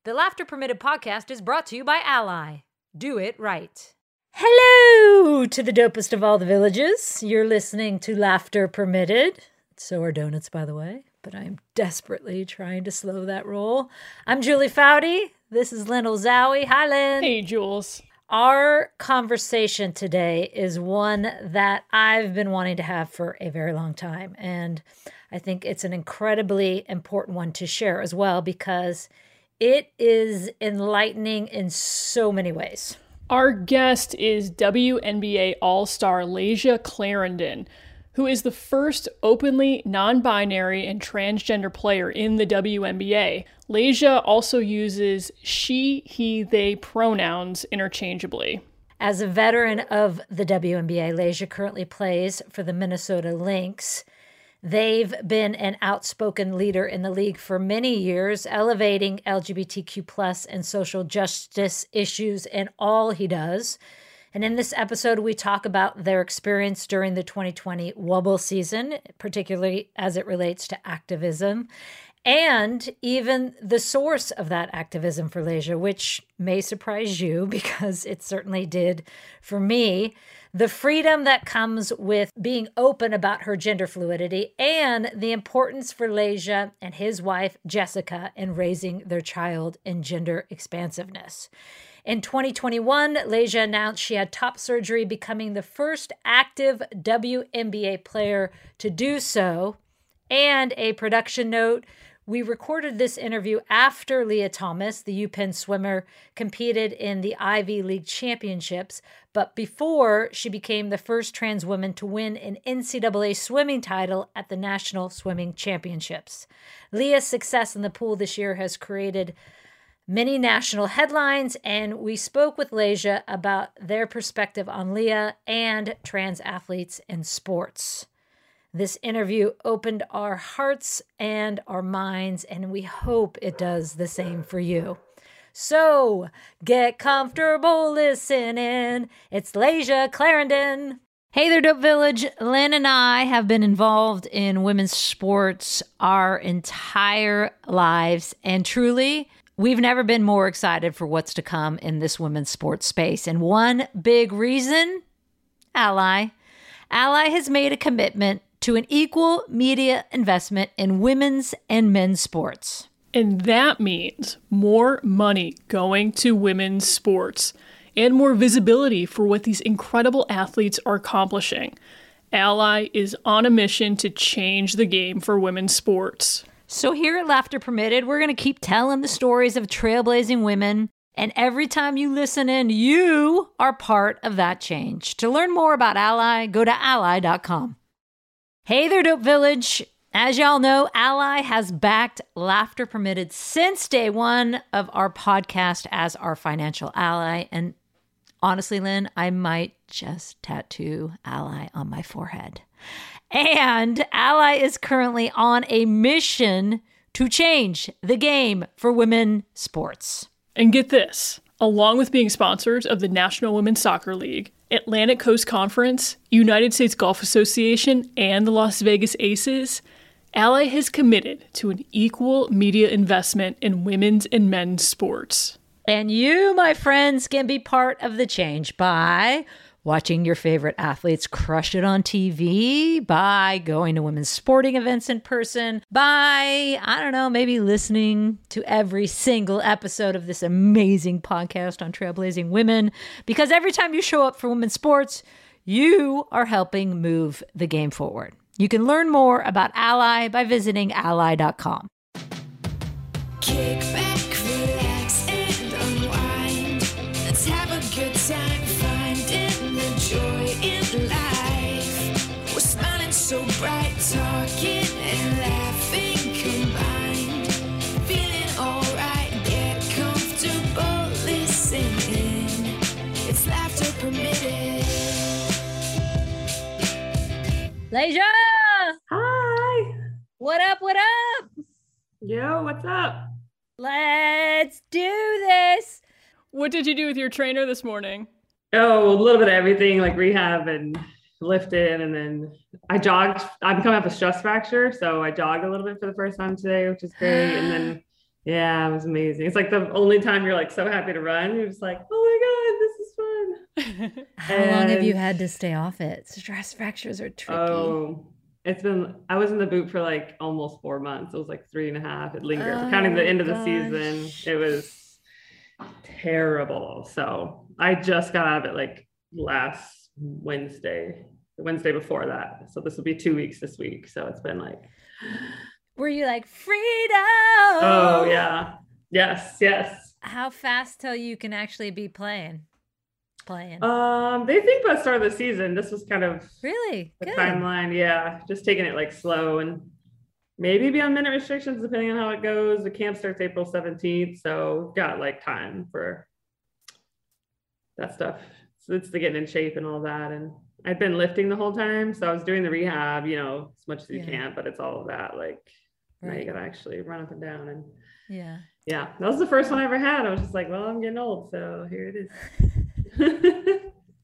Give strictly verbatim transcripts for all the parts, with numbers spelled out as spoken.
The Laughter Permitted podcast is brought to you by Ally. Do it right. Hello to the dopest of all the villages. You're listening to Laughter Permitted. So are donuts, by the way, but I'm desperately trying to slow that roll. I'm Julie Foudy. This is Lynn Ozawi. Hi, Lynn. Hey, Jules. Our conversation today is one that I've been wanting to have for a very long time. And I think it's an incredibly important one to share as well because it is enlightening in so many ways. Our guest is W N B A All-Star Layshia Clarendon, who is the first openly non-binary and transgender player in the W N B A. Layshia also uses she, he, they pronouns interchangeably. As a veteran of the W N B A, Layshia currently plays for the Minnesota Lynx. They've been an outspoken leader in the league for many years, elevating L G B T Q plus and social justice issues in all he does. And in this episode, we talk about their experience during the twenty twenty Wubble season, particularly as it relates to activism, and even the source of that activism for Layshia, which may surprise you because it certainly did for me. The freedom that comes with being open about her gender fluidity and the importance for Layshia and his wife, Jessica, in raising their child in gender expansiveness. In twenty twenty-one, Layshia announced she had top surgery, becoming the first active W N B A player to do so. And a production note, we recorded this interview after Lia Thomas, the UPenn swimmer, competed in the Ivy League championships, but before she became the first trans woman to win an N C double A swimming title at the National Swimming Championships. Lia's success in the pool this year has created many national headlines, and we spoke with Layshia about their perspective on Lia and trans athletes in sports. This interview opened our hearts and our minds, and we hope it does the same for you. So, get comfortable listening. It's Layshia Clarendon. Hey there, Dope Village. Lynn and I have been involved in women's sports our entire lives, and truly, we've never been more excited for what's to come in this women's sports space. And one big reason, Ally. Ally has made a commitment to an equal media investment in women's and men's sports. And that means more money going to women's sports and more visibility for what these incredible athletes are accomplishing. Ally is on a mission to change the game for women's sports. So here at Laughter Permitted, we're going to keep telling the stories of trailblazing women. And every time you listen in, you are part of that change. To learn more about Ally, go to ally dot com. Hey there, Dope Village. As y'all know, Ally has backed Laughter Permitted since day one of our podcast as our financial ally. And honestly, Lynn, I might just tattoo Ally on my forehead. And Ally is currently on a mission to change the game for women sports. And get this, along with being sponsors of the National Women's Soccer League, Atlantic Coast Conference, United States Golf Association, and the Las Vegas Aces, Ally has committed to an equal media investment in women's and men's sports. And you, my friends, can be part of the change by watching your favorite athletes crush it on T V, by going to women's sporting events in person, by, I don't know, maybe listening to every single episode of this amazing podcast on trailblazing women. Because every time you show up for women's sports, you are helping move the game forward. You can learn more about Ally by visiting ally dot com. Kick back, relax, and unwind. Let's have a good time. Joy in life. We're smiling so bright, talking and laughing combined. Feeling alright, get comfortable, listen in. It's Laughter Permitted. Layshia! Hi! What up, what up? Yo, what's up? Let's do this! What did you do with your trainer this morning? Oh, a little bit of everything, like rehab and lifting, and then I jogged. I'm coming off a stress fracture, so I jogged a little bit for the first time today, which is great. And then Yeah, it was amazing. It's like the only time you're like so happy to run. You're just like, oh my God, this is fun. How long have you And had to stay off it? Stress fractures are tricky. oh, it's been, I was in the boot for like almost four months. It was like three and a half. It lingered. For counting the Oh end of the season, gosh. it was terrible. So I just got out of it like last Wednesday, the Wednesday before that. So this will be two weeks this week. So it's been like, Were you like freedom? oh yeah. Yes, yes. How fast till you can actually be playing? Playing. Um, they think by the start of the season, this was kind of Really? the Good. timeline. Yeah, just taking it like slow and maybe be on minute restrictions depending on how it goes. The camp starts April seventeenth, so got like time for that stuff. So it's the getting in shape and all that. And I'd been lifting the whole time, so I was doing the rehab, you know, as much as you Yeah. can, but it's all of that. Like now you Right. gotta actually run up and down. And Yeah. yeah, that was the first one I ever had. I was just like, well, I'm getting old, so here it is.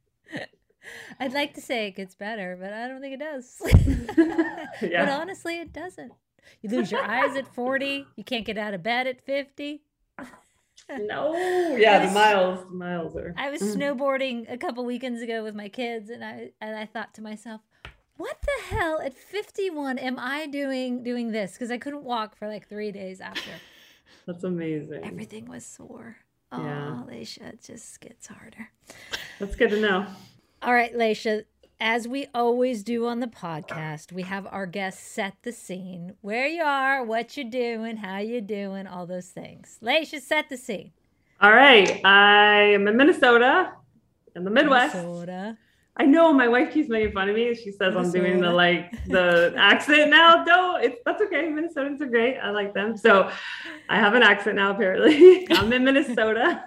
I'd like to say it gets better, but I don't think it does. But Yeah. honestly, it doesn't. You lose your eyes at forty. You can't get out of bed at fifty. No, I yeah, the was- miles, the miles are. I was snowboarding a couple weekends ago with my kids, and I and I thought to myself, "What the hell? At fifty-one, am I doing doing this?" Because I couldn't walk for like three days after. That's amazing. Everything was sore. Oh, Yeah. Leisha, it just gets harder. That's good to know. All right, Leisha, as we always do on the podcast, we have our guests set the scene. Where you are, what you're doing, how you doing, all those things. Leisha, set the scene. All right, I am in Minnesota, in the Midwest. Minnesota. I know my wife keeps making fun of me. She says I'm doing the Minnesota. like the accent now. No, it's that's okay. Minnesotans are great. I like them. So I have an accent now. Apparently, I'm in Minnesota.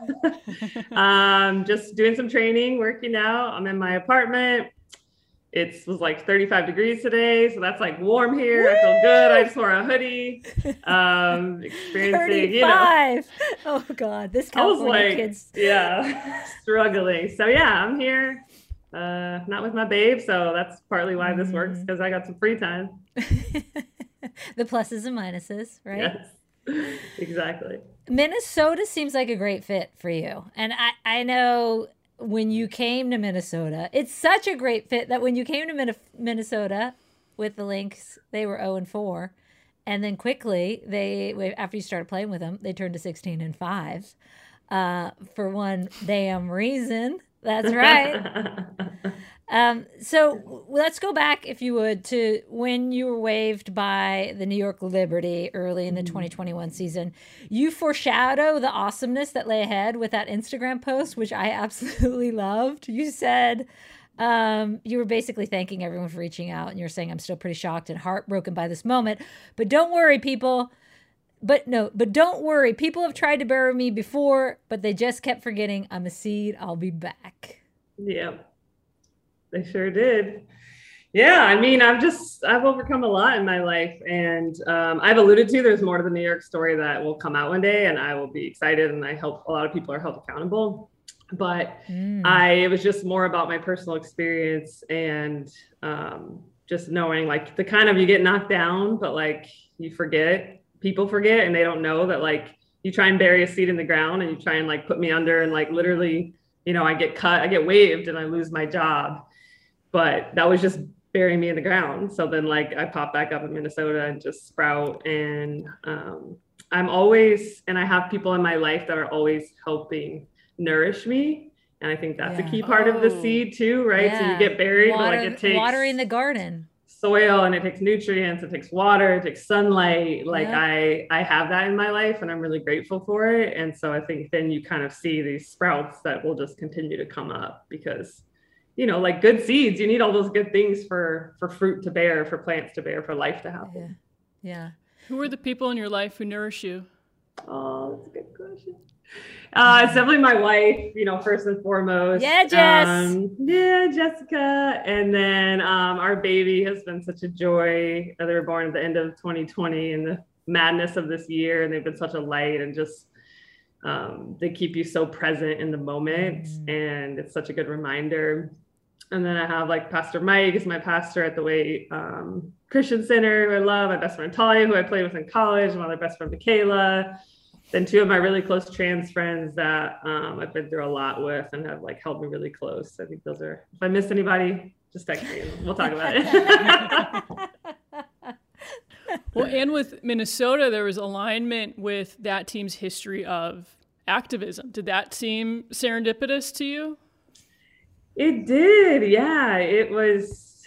um, just doing some training, working out. I'm in my apartment. It was like thirty-five degrees today, so that's like warm here. I feel good. I just wore a hoodie. Um, experiencing, you know. thirty-five. Oh God, this I was California like, kids. yeah, struggling. So yeah, I'm here, uh, not with my babe. So that's partly why this works Mm. because I got some free time. The pluses and minuses, right? Yes, exactly. Minnesota seems like a great fit for you. And I, I know when you came to Minnesota, it's such a great fit that when you came to Min- Minnesota with the Lynx, they were oh and four. And then quickly, they after you started playing with them, they turned to sixteen and five uh, for one damn reason. That's right. Um, so w- let's go back, if you would, to when you were waived by the New York Liberty early in the twenty twenty-one season. You foreshadow the awesomeness that lay ahead with that Instagram post, which I absolutely loved. You said um, you were basically thanking everyone for reaching out, and you're saying, I'm still pretty shocked and heartbroken by this moment. But don't worry, people. But no, but don't worry. People have tried to bury me before, but they just kept forgetting I'm a seed. I'll be back. Yeah, they sure did. Yeah, I mean, I've just I've overcome a lot in my life, and um, I've alluded to there's more to the New York story that will come out one day, and I will be excited. And I hope a lot of people are held accountable. But Mm. I it was just more about my personal experience and um, just knowing like the kind of you get knocked down, but like you forget. People forget and they don't know that like you try and bury a seed in the ground and you try and like put me under and like literally, you know, I get cut, I get waived and I lose my job. But that was just burying me in the ground. So then like I pop back up in Minnesota and just sprout. And um, I'm always, and I have people in my life that are always helping nourish me. And I think that's Yeah. a key part of the Oh. seed too, right? So Yeah. you get buried, Water, but like it takes watering the garden. soil and it takes nutrients, it takes water, it takes sunlight. Like Yeah. I, I have that in my life and I'm really grateful for it. And so I think then you kind of see these sprouts that will just continue to come up because, you know, like good seeds, you need all those good things for, for fruit to bear, for plants to bear, for life to happen. Yeah. Yeah. Who are the people in your life who nourish you? Oh, that's a good question. Uh, it's definitely my wife, you know, first and foremost. Yeah, Jess. Um, yeah, Jessica. And then um, our baby has been such a joy. They were born at the end of twenty twenty and the madness of this year. And they've been such a light and just, um, they keep you so present in the moment. Mm. And it's such a good reminder. And then I have like Pastor Mike is my pastor at the Way um, Christian Center, who I love. My best friend Talia, who I played with in college. My other best friend Michaela. then two of my really close trans friends that um, I've been through a lot with and have like held me really close. I think those are, if I missed anybody, just text me and we'll talk about it. Well, and with Minnesota, there was alignment with that team's history of activism. Did that seem serendipitous to you? It did. Yeah, it was,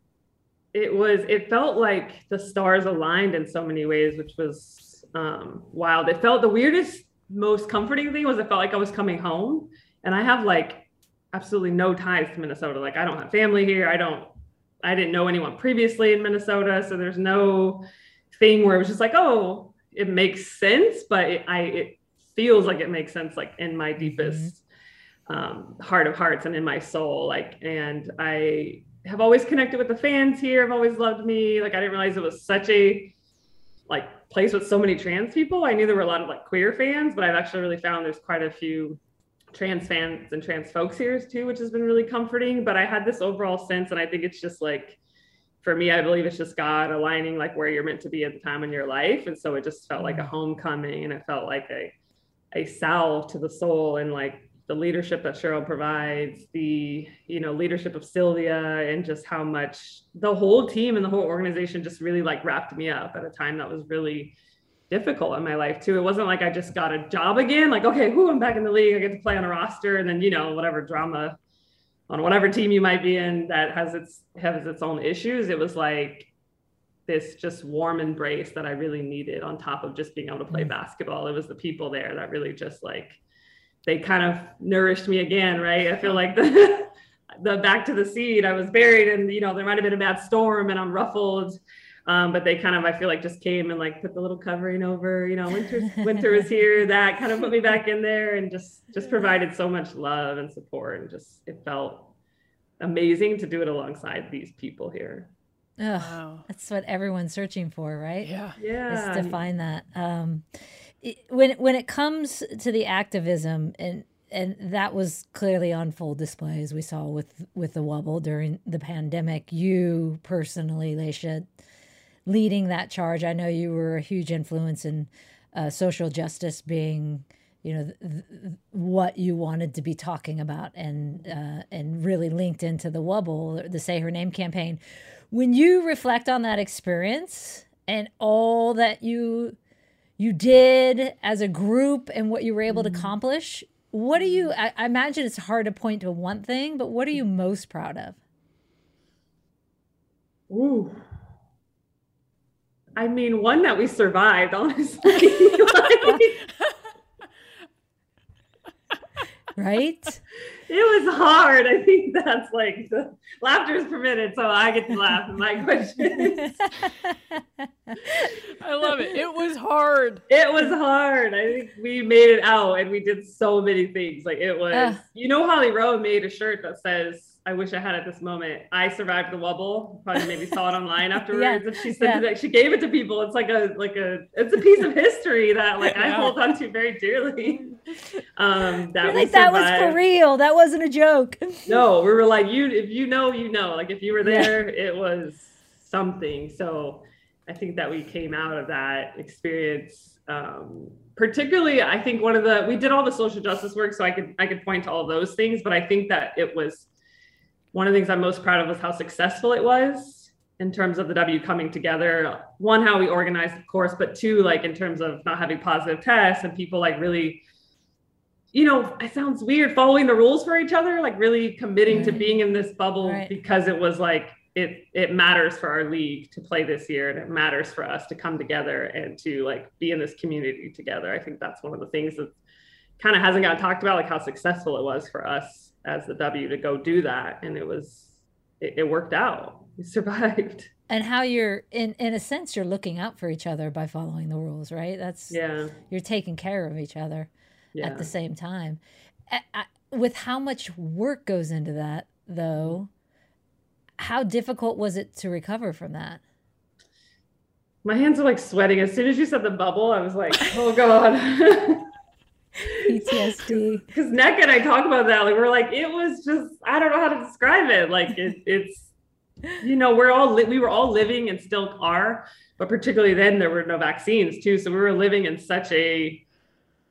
it was, it felt like the stars aligned in so many ways, which was um, wild. It felt the weirdest, most comforting thing was it felt like I was coming home, and I have like absolutely no ties to Minnesota. Like I don't have family here. I don't, I didn't know anyone previously in Minnesota. So there's no thing where it was just like, oh, it makes sense, but it, I, it feels like it makes sense, like in my deepest mm-hmm. um, heart of hearts and in my soul. Like, and I have always connected with the fans here. Have always loved me. Like, I didn't realize it was such a like place with so many trans people. I knew there were a lot of like queer fans, but I've actually really found there's quite a few trans fans and trans folks here too, which has been really comforting. But I had this overall sense, and I think it's just like, for me, I believe it's just God aligning like where you're meant to be at the time in your life. And so it just felt like a homecoming, and it felt like a, a salve to the soul, and like the leadership that Cheryl provides, the, you know, leadership of Sylvia, and just how much the whole team and the whole organization just really like wrapped me up at a time that was really difficult in my life too. It wasn't like I just got a job again, like, okay, whoo, I'm back in the league, I get to play on a roster, and then, you know, whatever drama on whatever team you might be in that has its has its own issues. It was like this just warm embrace that I really needed on top of just being able to play basketball. It was the people there that really just like, they kind of nourished me again, right? I feel like the the back to the seed, I was buried, and, you know, there might've been a bad storm and I'm ruffled. Um, but they kind of, I feel like, just came and like put the little covering over, you know, winter, winter is here. That kind of put me back in there, and just, just provided so much love and support. And just, it felt amazing to do it alongside these people here. Oh, wow. That's what everyone's searching for, right? Yeah. Yeah. Is to find that. Um, it, when, when it comes to the activism, and, and that was clearly on full display, as we saw with, with the Wubble during the pandemic, you personally, Layshia, leading that charge. I know you were a huge influence in uh, social justice being, you know, th- th- what you wanted to be talking about, and uh, and really linked into the Wubble, the Say Her Name campaign. When you reflect on that experience and all that you you did as a group and what you were able mm-hmm. to accomplish, what do you? I, I imagine it's hard to point to one thing, but what are you most proud of? Ooh. I mean, one, that we survived, honestly. Like, right? It was hard. I think that's like, the laughter is permitted, so I get to laugh at my questions. I love it. It was hard. It was hard. I think we made it out, and we did so many things. Like, it was, uh, you know, Holly Rowe made a shirt that says, I wish I had at this moment, I survived the Wubble. Probably maybe saw it online afterwards. Yeah. And she said yeah. that she gave it to people. It's like a, like a, it's a piece of history that like yeah. I hold on to very dearly. Um, that You're like, that was for real. That wasn't a joke. No, we were like, you, if you know, you know, like if you were there, yeah. it was something. So I think that we came out of that experience. Um, particularly, I think one of the, we did all the social justice work, so I could, I could point to all of those things, but I think that it was, one of the things I'm most proud of was how successful it was in terms of the W coming together. One, how we organized, of course, but two, like in terms of not having positive tests and people like really, you know, it sounds weird, following the rules for each other, like really committing right. to being in this bubble right. because it was like, it it matters for our league to play this year, and it matters for us to come together and to like be in this community together. I think that's one of the things that kind of hasn't gotten talked about, like how successful it was for us as the W to go do that. And it was, it, it worked out. We survived. And how you're, in, in a sense, you're looking out for each other by following the rules, right? That's, yeah. You're taking care of each other yeah. at the same time. I, I, with how much work goes into that, though, how difficult was it to recover from that? My hands are like sweating. As soon as you said the bubble, I was like, oh God. P T S D. Because Nneka and I talk about that. Like, we're like, it was just, I don't know how to describe it. Like, it, it's, you know, we're all, li- we were all living and still are, but particularly then there were no vaccines too. So we were living in such a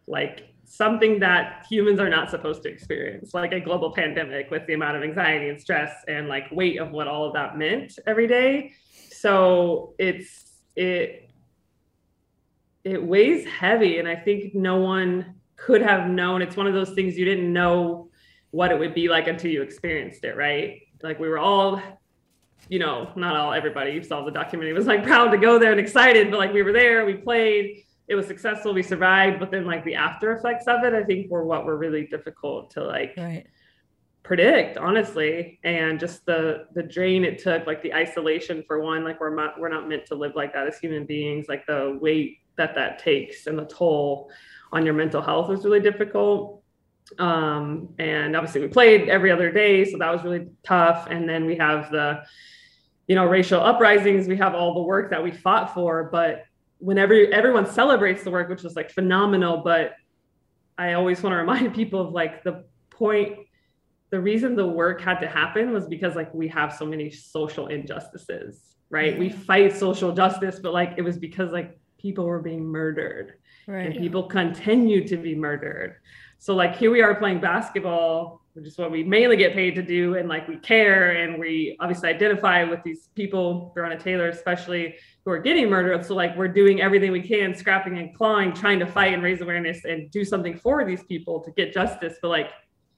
like something that humans are not supposed to experience, like a global pandemic with the amount of anxiety and stress and like weight of what all of that meant every day. So it's, it, it weighs heavy. And I think no one could have known. It's one of those things you didn't know what it would be like until you experienced it, right? Like we were all, you know, not all, everybody, you saw the documentary, was like proud to go there and excited, but like we were there, we played, it was successful, we survived, but then like the after effects of it, I think were what were really difficult to like right. predict, honestly. And just the the drain it took, like the isolation for one, like we're not, we're not meant to live like that as human beings, like the weight that that takes and the toll on your mental health was really difficult. Um, and obviously we played every other day, so that was really tough. And then we have the, you know, racial uprisings, we have all the work that we fought for, but whenever everyone celebrates the work, which was like phenomenal, but I always want to remind people of like the point, the reason the work had to happen was because like we have so many social injustices, right? Yeah. We fight social justice, but like it was because like people were being murdered, right, and people continue to be murdered. So like here we are playing basketball, which is what we mainly get paid to do, and like we care, and we obviously identify with these people, Breonna Taylor especially, who are getting murdered. So like we're doing everything we can, scrapping and clawing, trying to fight and raise awareness and do something for these people to get justice. But like,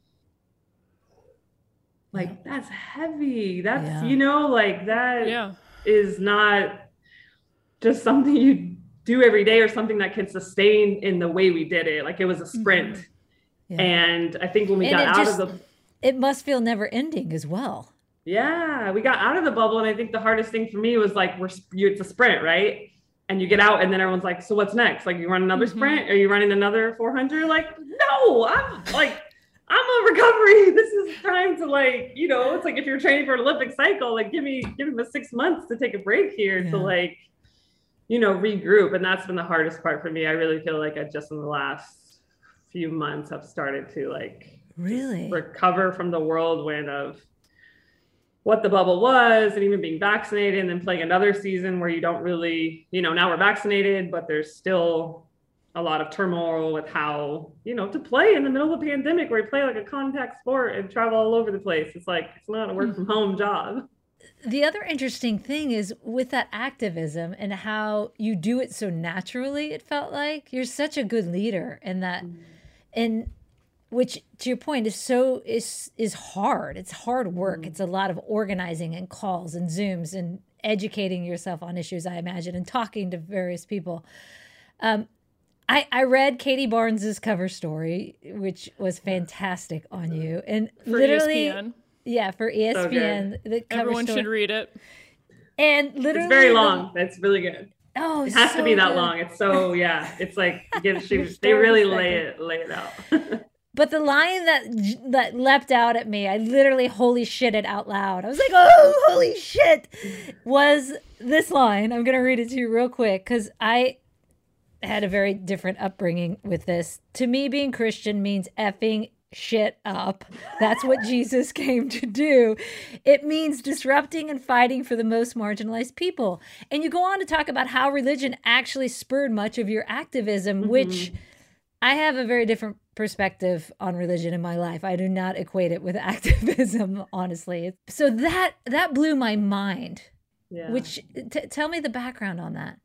like that's heavy. That's, yeah. you know, like that yeah. is not just something you do every day or something that can sustain in the way we did it. Like it was a sprint. Mm-hmm. Yeah. And I think when we and got out just, of the, it must feel never ending as well. Yeah, we got out of the bubble. And I think the hardest thing for me was like, we're, you, it's a sprint, right? And you get out and then everyone's like, so what's next? Like you run another mm-hmm. sprint? Are you running another four hundred? Like, no, I'm like, I'm on recovery. This is time to like, you know, it's like, if you're training for an Olympic cycle, like give me, give me the six months to take a break here yeah. to like, you know, regroup. And that's been the hardest part for me. I really feel like I just in the last few months have started to like really recover from the whirlwind of what the bubble was, and even being vaccinated and then playing another season where you don't really, you know, now we're vaccinated, but there's still a lot of turmoil with how, you know, to play in the middle of a pandemic where you play like a contact sport and travel all over the place. It's like, it's not a work from home job. The other interesting thing is with that activism and how you do it so naturally, it felt like you're such a good leader, and that, mm-hmm. and which to your point is so is is hard. It's hard work. Mm-hmm. It's a lot of organizing and calls and Zooms and educating yourself on issues, I imagine, and talking to various people. Um, I, I read Katie Barnes's cover story, which was fantastic on you, and For literally. E S P N. Yeah, for E S P N. So the cover Everyone story. Should read it. And literally, it's very long. That's really good. Oh, it has so to be that good. long. It's so yeah. It's like again, she, they really lay it lay it out. But the line that that leapt out at me, I literally holy shit it out loud. I was like, oh, holy shit, was this line. I'm gonna read it to you real quick because I had a very different upbringing with this. To me, being Christian means effing shit up. That's what Jesus came to do. It means disrupting and fighting for the most marginalized people. And you go on to talk about how religion actually spurred much of your activism, mm-hmm. which I have a very different perspective on religion in my life. I do not equate it with activism, honestly. So that that blew my mind. Yeah. Which t- tell me the background on that.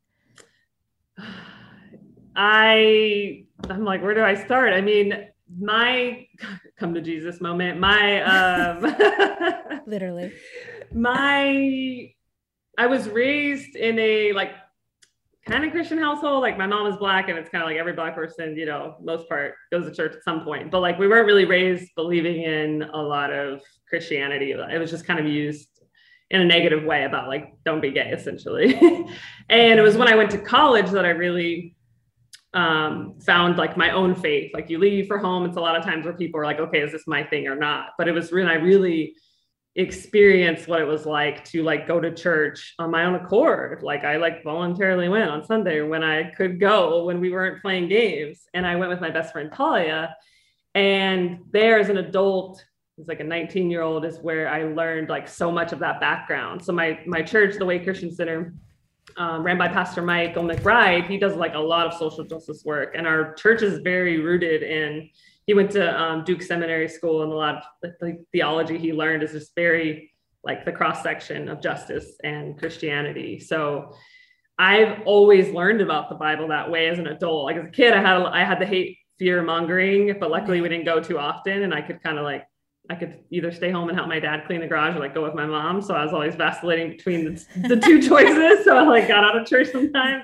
I I'm like, where do I start? I mean, my come to Jesus moment, my, um, literally my, I was raised in a like kind of Christian household. Like my mom is Black, and it's kind of like every Black person, you know, most part goes to church at some point, but like we weren't really raised believing in a lot of Christianity. It was just kind of used in a negative way about like, don't be gay, essentially. And it was when I went to college that I really um, found like my own faith. Like you leave for home. It's a lot of times where people are like, okay, is this my thing or not? But it was when I really experienced what it was like to like go to church on my own accord. Like I like voluntarily went on Sunday when I could go, when we weren't playing games. And I went with my best friend, Talia. And there as an adult, it's like a nineteen year old, is where I learned like so much of that background. So my, my church, the Way Christian Center, um, ran by Pastor Michael McBride. He does like a lot of social justice work, and our church is very rooted in, he went to um, Duke Seminary School, and a lot of the, the theology he learned is just very like the cross section of justice and Christianity. So I've always learned about the Bible that way as an adult. Like as a kid, I had, I had the hate fear mongering, but luckily we didn't go too often, and I could kind of like, I could either stay home and help my dad clean the garage or like go with my mom. So I was always vacillating between the, the two choices. So I like got out of church sometimes.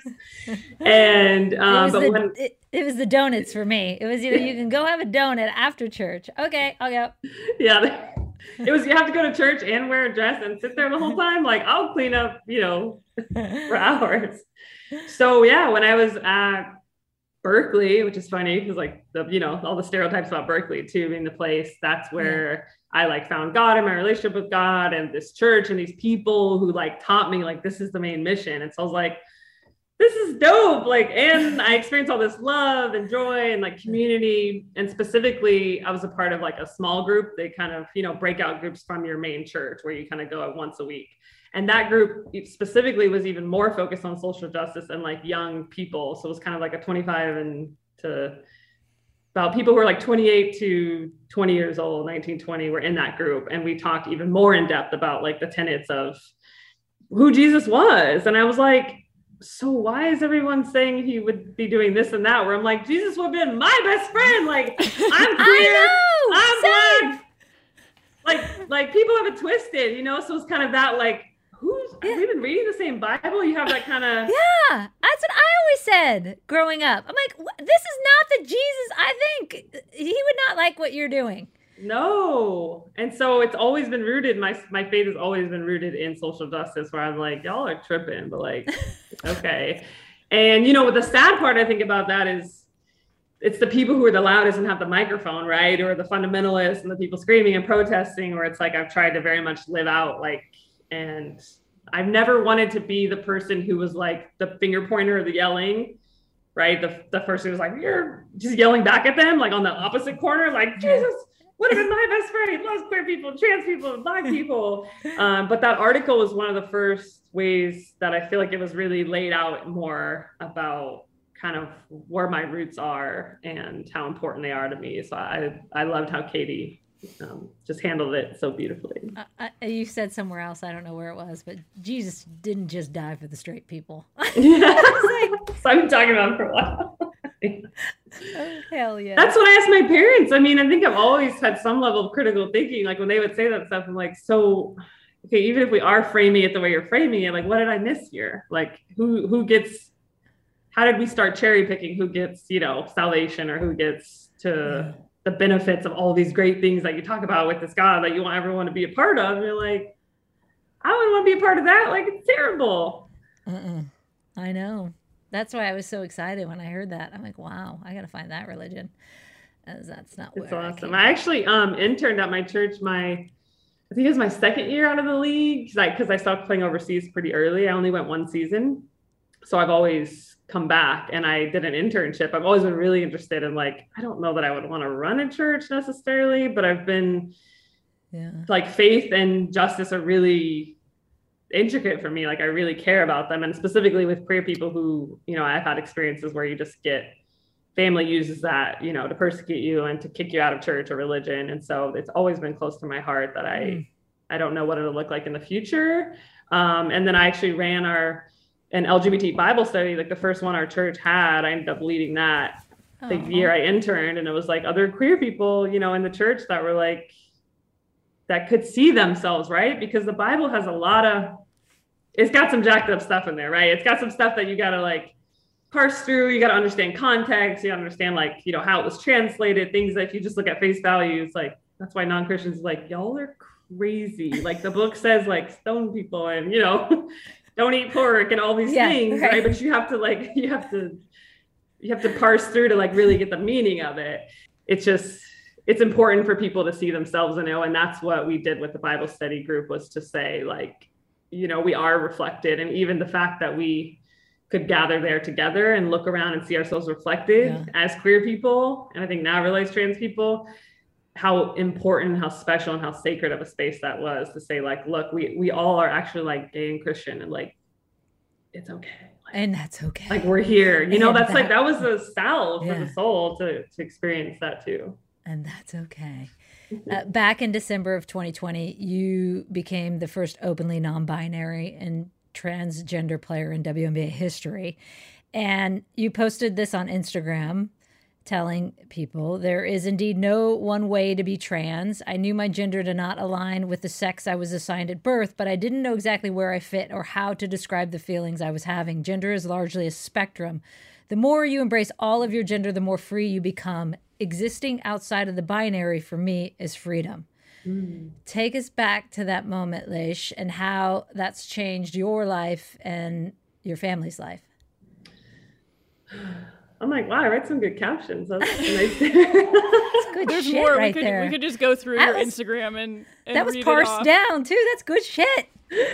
And, um, it, was but the, when, it, it was the donuts for me. It was either you can go have a donut after church. Okay, I'll go. Yeah. It was, you have to go to church and wear a dress and sit there the whole time. Like I'll clean up, you know, for hours. So yeah, when I was at Berkeley, which is funny because like the, you know, all the stereotypes about Berkeley too being the place, that's where yeah. I like found God and my relationship with God and this church and these people who like taught me like, this is the main mission. And so I was like, this is dope. Like, and I experienced all this love and joy and like community. And specifically, I was a part of like a small group. They kind of, you know, breakout groups from your main church where you kind of go once a week. And that group specifically was even more focused on social justice and like young people. So it was kind of like a twenty-five and to about people who were like twenty-eight to twenty years old, nineteen, twenty were in that group. And we talked even more in depth about like the tenets of who Jesus was. And I was like, so why is everyone saying he would be doing this and that? Where I'm like, Jesus would have been my best friend. Like I'm queer, I'm black. Like, like people have it twisted, you know? So it's kind of that like, who's yeah. have we been reading the same Bible? You have that kind of yeah. That's what I always said growing up. I'm like, this is not the Jesus I think. He would not like what you're doing. No, and so it's always been rooted. My my faith has always been rooted in social justice. Where I'm like, y'all are tripping, but like, okay. And you know, what the sad part I think about that is, it's the people who are the loudest and have the microphone, right? Or the fundamentalists and the people screaming and protesting. Where it's like I've tried to very much live out like. And I've never wanted to be the person who was like the finger pointer or the yelling, right? The, the person who was like, you're just yelling back at them, like on the opposite corner, like, Jesus would have been my best friend. He loves queer people, trans people, black people. Um, but that article was one of the first ways that I feel like it was really laid out more about kind of where my roots are and how important they are to me. So I, I loved how Katie Um, just handled it so beautifully. Uh, uh, you said somewhere else, I don't know where it was, but Jesus didn't just die for the straight people. Yeah. Like, so I've been talking about it for a while. Oh, hell yeah. That's what I asked my parents. I mean, I think I've always had some level of critical thinking. Like when they would say that stuff, I'm like, so, okay, even if we are framing it the way you're framing it, like what did I miss here? Like who who gets, how did we start cherry picking who gets, you know, salvation or who gets to... Yeah. the benefits of all these great things that you talk about with this God that you want everyone to be a part of. And you're like, I wouldn't want to be a part of that. Like, it's terrible. Uh-uh. I know. That's why I was so excited when I heard that. I'm like, wow, I got to find that religion. As that's not it's where awesome. I, I actually um, interned at my church. My, I think it was my second year out of the league. Cause I, cause I stopped playing overseas pretty early. I only went one season. So I've always come back and I did an internship. I've always been really interested in like, I don't know that I would want to run a church necessarily, but I've been yeah. like faith and justice are really intricate for me. Like I really care about them. And specifically with queer people who, you know, I've had experiences where you just get family uses that, you know, to persecute you and to kick you out of church or religion. And so it's always been close to my heart that I, mm. I don't know what it'll look like in the future. Um, and then I actually ran our, an L G B T Bible study, like the first one our church had. I ended up leading that oh. the year I interned, and it was like other queer people, you know, in the church that were like, that could see themselves, right? Because the Bible has a lot of, it's got some jacked up stuff in there, right? It's got some stuff that you got to like parse through. You got to understand context. You understand like, you know, how it was translated, things that if you just look at face value, it's like, that's why non-Christians like, y'all are crazy. Like the book says like stone people and, you know, don't eat pork and all these yeah, things, right. right? But you have to like, you have to, you have to parse through to like really get the meaning of it. It's just, it's important for people to see themselves and know. And that's what we did with the Bible study group, was to say like, you know, we are reflected. And even the fact that we could gather there together and look around and see ourselves reflected yeah. as queer people. And I think now realize trans people, how important, how special and how sacred of a space that was to say like, look, we, we all are actually like gay and Christian, and like, it's okay. Like, and that's okay. Like we're here, you know, And that's that, like, that was a salve yeah. for the soul to, to experience that too. And that's okay. Uh, back in December of twenty twenty, you became the first openly non-binary and transgender player in W N B A history. And you posted this on Instagram, telling people, there is indeed no one way to be trans. I knew my gender did not align with the sex I was assigned at birth, but I didn't know exactly where I fit or how to describe the feelings I was having. Gender is largely a spectrum. The more you embrace all of your gender, the more free you become. Existing outside of the binary for me is freedom. Mm. Take us back to that moment, Leish, and how that's changed your life and your family's life. I'm like, wow, I write some good captions. That's nice. That's good There's shit more. right we could, there. We could just go through that your was, Instagram and, and that was read parsed it off. down too. That's good shit.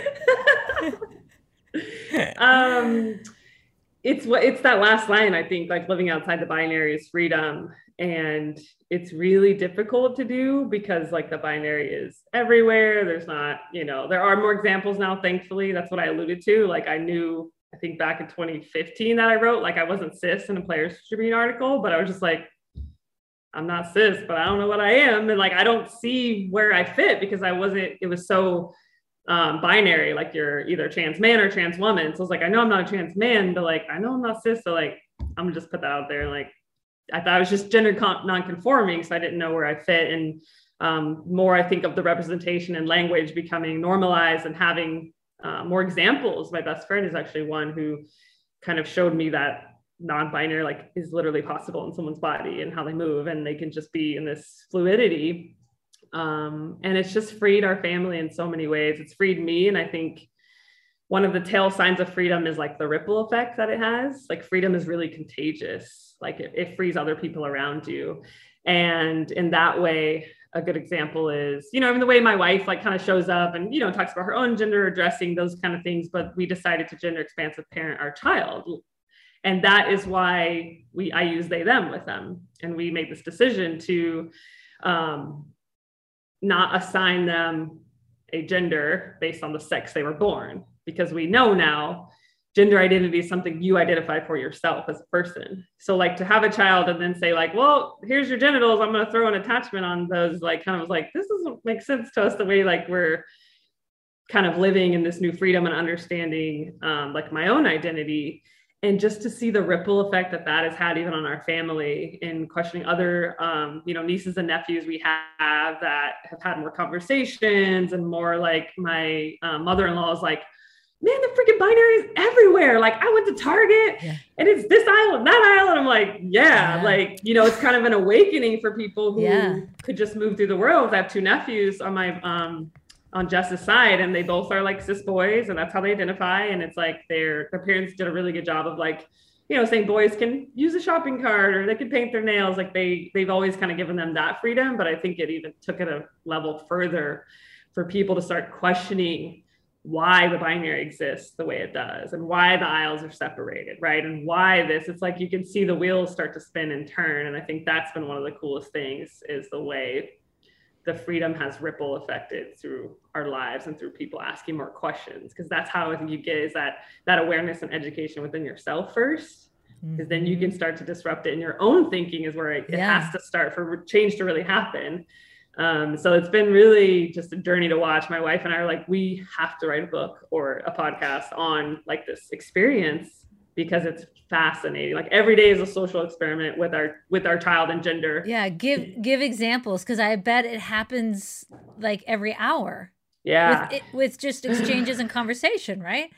um, it's what it's that last line. I think like living outside the binary is freedom, and it's really difficult to do because like the binary is everywhere. There's not, you know, there are more examples now. Thankfully, that's what I alluded to. Like I knew. I think back in twenty fifteen that I wrote, like I wasn't cis in a Players Tribune article, but I was just like, I'm not cis, but I don't know what I am. And like, I don't see where I fit because I wasn't, it was so um, binary, like you're either trans man or trans woman. So I was like, I know I'm not a trans man, but like, I know I'm not cis. So like, I'm gonna just put that out there. Like, I thought I was just gender con- non-conforming. So I didn't know where I fit. And um, more, I think of the representation and language becoming normalized and having Uh, more examples. My best friend is actually one who kind of showed me that non-binary like is literally possible in someone's body and how they move, and they can just be in this fluidity. Um, and it's just freed our family in so many ways. It's freed me. And I think one of the tail signs of freedom is like the ripple effect that it has. Like freedom is really contagious. Like it, it frees other people around you. And in that way, a good example is, you know, even the way my wife like kind of shows up and, you know, talks about her own gender, addressing those kind of things, but we decided to gender expansive parent our child. And that is why we, I use they, them with them. And we made this decision to um, not assign them a gender based on the sex they were born, because we know now gender identity is something you identify for yourself as a person. So like to have a child and then say like, well, here's your genitals, I'm going to throw an attachment on those, like kind of like, this doesn't make sense to us the way like we're kind of living in this new freedom and understanding um, like my own identity. And just to see the ripple effect that that has had even on our family in questioning other, um, you know, nieces and nephews we have that have had more conversations, and more like my uh, mother-in-law is like, man, the freaking binary is everywhere. Like I went to Target yeah. and it's this aisle and that aisle. And I'm like, yeah, yeah, like, you know, it's kind of an awakening for people who yeah. could just move through the world. I have two nephews on my, um, on Jess's side, and they both are like cis boys, and that's how they identify. And it's like their, their parents did a really good job of like, you know, saying boys can use a shopping cart or they can paint their nails. Like they, they've always kind of given them that freedom. But I think it even took it a level further for people to start questioning why the binary exists the way it does, and why the aisles are separated, right? And why this, it's like you can see the wheels start to spin and turn. And I think that's been one of the coolest things, is the way the freedom has ripple affected through our lives and through people asking more questions. Because that's how I think you get is that that awareness and education within yourself first, because mm-hmm. then you can start to disrupt it in your own thinking, is where it, yeah. it has to start for change to really happen. Um, so it's been really just a journey to watch. My wife and I are like, we have to write a book or a podcast on like this experience, because it's fascinating. Like every day is a social experiment with our, with our child and gender. Yeah. Give, give examples. Cause I bet it happens like every hour. Yeah. With, it, with just exchanges and conversation, right?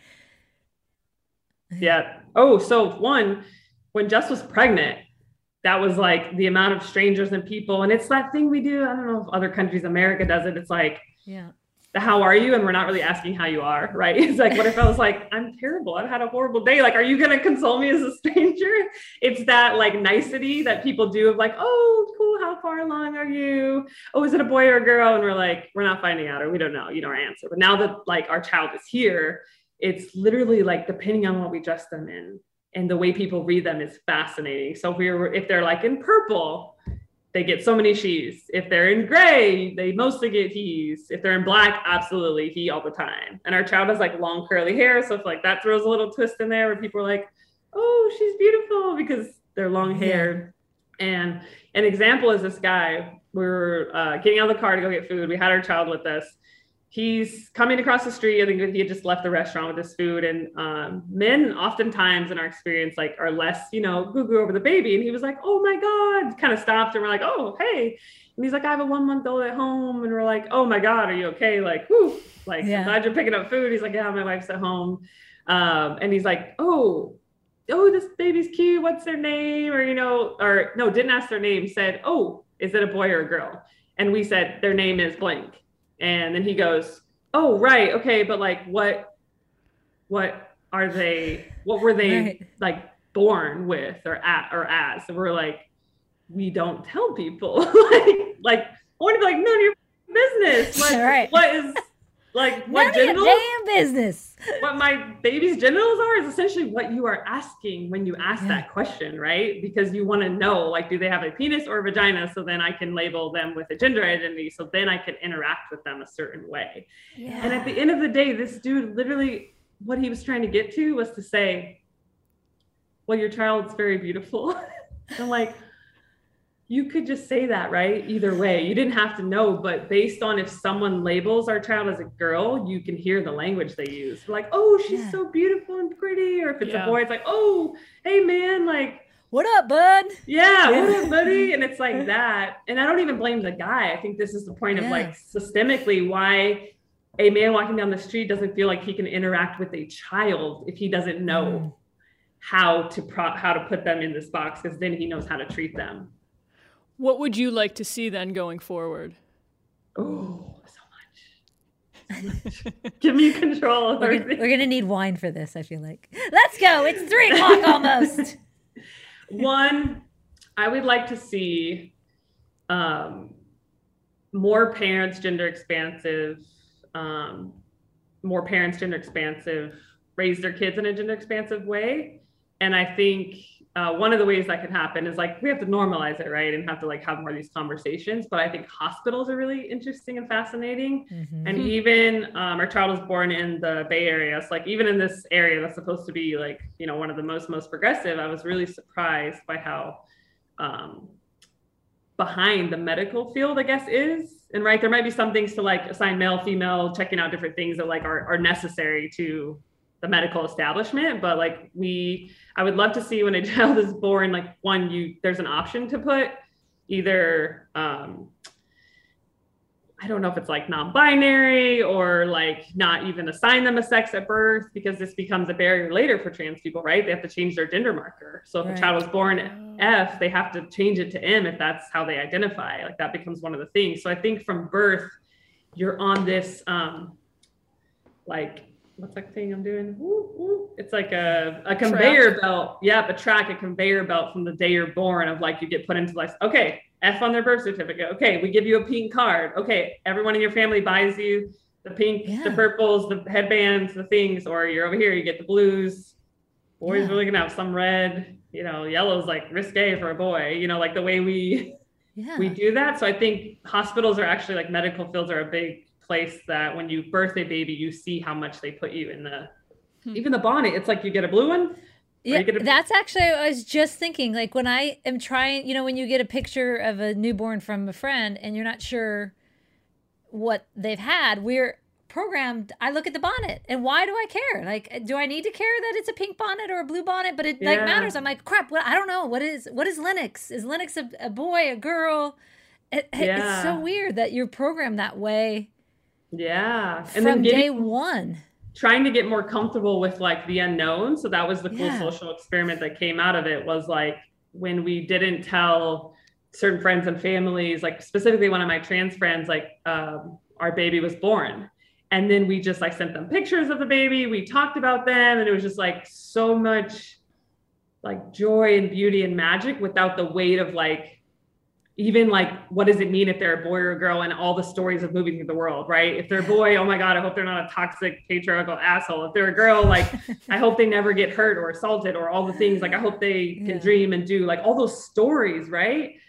Yeah. Oh, so one, when Jess was pregnant, that was like the amount of strangers and people. And it's that thing we do. I don't know if other countries, America does it. It's like, yeah, the how are you? And we're not really asking how you are, right? It's like, what if I was like, I'm terrible, I've had a horrible day. Like, are you going to console me as a stranger? It's that like nicety that people do of like, oh, cool. How far along are you? Oh, is it a boy or a girl? And we're like, we're not finding out, or we don't know, you know, our answer. But now that like our child is here, it's literally like, depending on what we dress them in, and the way people read them is fascinating. So if we're, if they're like in purple, they get so many she's. If they're in gray, they mostly get he's. If they're in black, absolutely he all the time. And our child has like long curly hair. So if like that throws a little twist in there where people are like, oh, she's beautiful because they're long haired. Yeah. And an example is this guy. We were uh, getting out of the car to go get food. We had our child with us. He's coming across the street. I think he had just left the restaurant with his food. And um, men oftentimes in our experience, like are less, you know, goo-goo over the baby. And he was like, oh my God, kind of stopped. And we're like, oh, hey. And he's like, I have a one month old at home. And we're like, oh my God, are you okay? Like, whoo, like, yeah. I'm glad you're picking up food. He's like, yeah, my wife's at home. Um, and he's like, oh, oh, this baby's cute. What's their name? Or, you know, or no, didn't ask their name, said, oh, is it a boy or a girl? And we said, their name is blank. And then he goes, oh, right. Okay. But like, what, what are they, what were they right. like born with or at or as? And we're like, we don't tell people. like, like, I want to be like, none of your business. Like, right. what is like, what none genitals? Of your damn business. What my baby's genitals are is essentially what you are asking when you ask yeah. that question, right? Because you want to know, like, do they have a penis or a vagina? So then I can label them with a gender identity. So then I can interact with them a certain way. Yeah. And at the end of the day, this dude literally, what he was trying to get to was to say, well, your child's very beautiful. I'm like, you could just say that, right? Either way, you didn't have to know, but based on if someone labels our child as a girl, you can hear the language they use. Like, oh, she's yeah. so beautiful and pretty. Or if it's yeah. a boy, it's like, oh, hey man, like, what up, bud? Yeah, yeah, what up, buddy? And it's like that. And I don't even blame the guy. I think this is the point yeah. of like systemically why a man walking down the street doesn't feel like he can interact with a child if he doesn't know mm. how to pro- how to put them in this box, because then he knows how to treat them. What would you like to see then going forward? Oh, so much. So much. Give me control. We're gonna, we're gonna need wine for this, I feel like. Let's go. It's three o'clock almost. One, I would like to see um, more parents gender expansive, um, more parents gender expansive, raise their kids in a gender expansive way. And I think Uh, one of the ways that could happen is like, we have to normalize it, right? And have to like have more of these conversations. But I think hospitals are really interesting and fascinating. Mm-hmm. And even um, our child was born in the Bay Area. So like even in this area that's supposed to be like, you know, one of the most, most progressive, I was really surprised by how um, behind the medical field, I guess, is. And right, there might be some things to like assign male, female, checking out different things that like are, are necessary to the medical establishment, but like we, I would love to see when a child is born, like one, you, there's an option to put either, um, I don't know if it's like non-binary or like not even assign them a sex at birth, because this becomes a barrier later for trans people, right? They have to change their gender marker. So if right. a child was born F, they have to change it to M if that's how they identify. Like that becomes one of the things. So I think from birth, you're on this, um, like, what's that thing I'm doing? Woo, woo. It's like a, a conveyor track. belt. Yeah, a track, a conveyor belt from the day you're born of like, you get put into like, okay, F on their birth certificate. Okay, we give you a pink card. Okay, everyone in your family buys you the pink, yeah. the purples, the headbands, the things, or you're over here, you get the blues. Boys yeah. really gonna have some red, you know, yellow's like risque for a boy, you know, like the way we, yeah. we do that. So I think hospitals are actually like medical fields are a big place that when you birth a baby, you see how much they put you in the, hmm. even the bonnet. It's like you get a blue one. Yeah, a- that's actually, I was just thinking, like when I am trying, you know, when you get a picture of a newborn from a friend and you're not sure what they've had, we're programmed. I look at the bonnet and why do I care? Like, do I need to care that it's a pink bonnet or a blue bonnet? But it yeah. like matters. I'm like, crap, what? I don't know. What is, what is Lennox? Is Lennox a, a boy, a girl? It, yeah. It's so weird that you're programmed that way. Yeah. And from then day one. Trying to get more comfortable with like the unknown. So that was the cool yeah. social experiment that came out of it, was like when we didn't tell certain friends and families, like specifically one of my trans friends, like um, our baby was born. And then we just like sent them pictures of the baby. We talked about them. And it was just like so much like joy and beauty and magic without the weight of like, even like, what does it mean if they're a boy or a girl, and all the stories of moving through the world, right? If they're a boy, oh my God, I hope they're not a toxic patriarchal asshole. If they're a girl, like, I hope they never get hurt or assaulted or all the things, like, I hope they can yeah. dream and do like all those stories, right?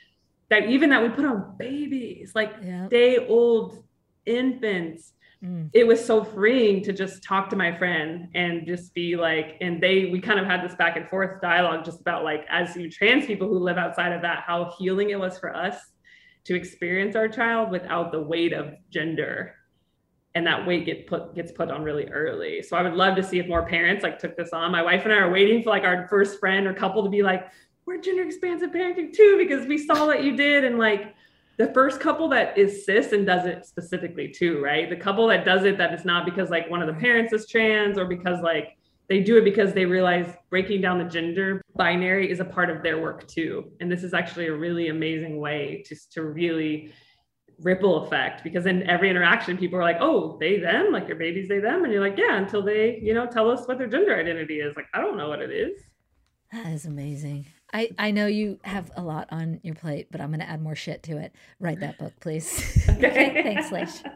that even that we put on babies, like Yeah. day old infants. Mm. It was so freeing to just talk to my friend and just be like, and they, we kind of had this back and forth dialogue just about like, as you trans people who live outside of that, how healing it was for us to experience our child without the weight of gender. And that weight get put, gets put on really early. So I would love to see if more parents like took this on. My wife and I are waiting for like our first friend or couple to be like, we're gender expansive parenting too, because we saw what you did. And like, the first couple that is cis and does it specifically too, right? The couple that does it, that is not because like one of the parents is trans or because like they do it because they realize breaking down the gender binary is a part of their work too. And this is actually a really amazing way to, to really ripple effect, because in every interaction, people are like, oh, they, them, like your baby's they, them. And you're like, yeah, until they, you know, tell us what their gender identity is. Like, I don't know what it is. That is amazing. I, I know you have a lot on your plate, but I'm going to add more shit to it. Write that book, please. Okay. Thanks, Leish.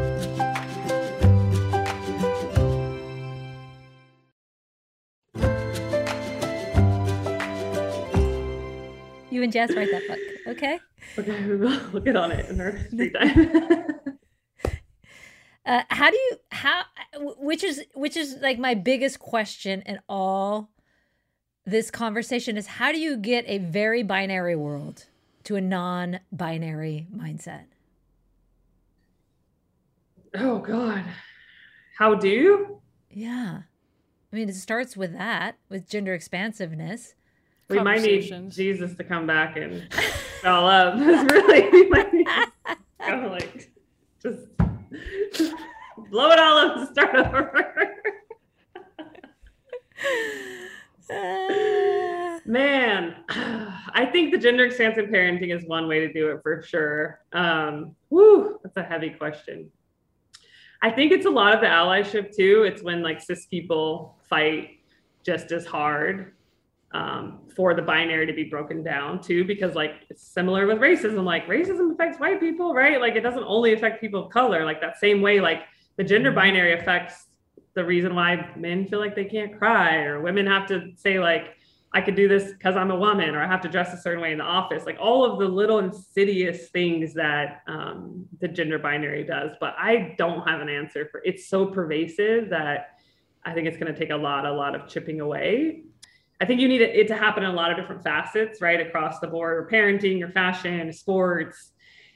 You and Jess write that book, okay? Okay, we'll get on it in our free time. uh, how do you, how, which is, which is like my biggest question in all this conversation is, how do you get a very binary world to a non-binary mindset? Oh God. How do you? Yeah. I mean, it starts with that, with gender expansive-ness. We might need Jesus to come back and all up. It's really, we might need to go like, just, just blow it all up and start over. Uh, Man, I think the gender expansive parenting is one way to do it for sure. Um, whew, that's a heavy question. I think it's a lot of the allyship too. It's when like cis people fight just as hard um, for the binary to be broken down too, because like it's similar with racism. Like racism affects white people, right? Like it doesn't only affect people of color. Like that same way, like the gender binary affects the reason why men feel like they can't cry, or women have to say like, I could do this because I'm a woman, or I have to dress a certain way in the office, like all of the little insidious things that um, the gender binary does. But I don't have an answer for it. It's so pervasive that I think it's going to take a lot, a lot of chipping away. I think you need it to happen in a lot of different facets, right? Across the board, or parenting, or fashion, sports.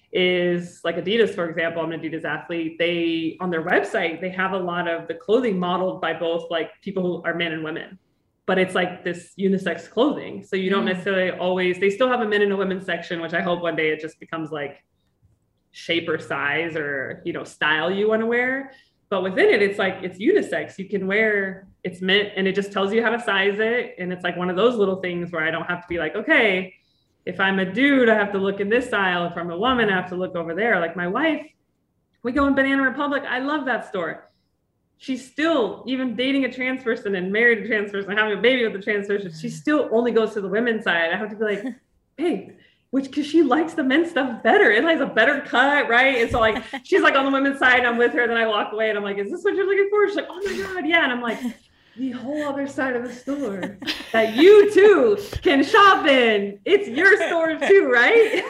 Is like Adidas, for example. I'm an Adidas athlete. They, on their website, they have a lot of the clothing modeled by both like people who are men and women, but it's like this unisex clothing. So you don't mm. necessarily always, they still have a men and a women's section, which I hope one day it just becomes like shape or size or, you know, style you want to wear. But within it, it's like, it's unisex. You can wear, it's meant, and it just tells you how to size it. And it's like one of those little things where I don't have to be like, okay, if I'm a dude, I have to look in this aisle. If I'm a woman, I have to look over there. Like my wife, we go in Banana Republic. I love that store. She's still, even dating a trans person and married a trans person, having a baby with a trans person, she still only goes to the women's side. I have to be like, hey, which, because she likes the men's stuff better. It has a better cut, right? And so like, she's like on the women's side, I'm with her, then I walk away and I'm like, is this what you're looking for? She's like, oh my God, yeah. And I'm like, the whole other side of the store that you too can shop in. It's your store too, right?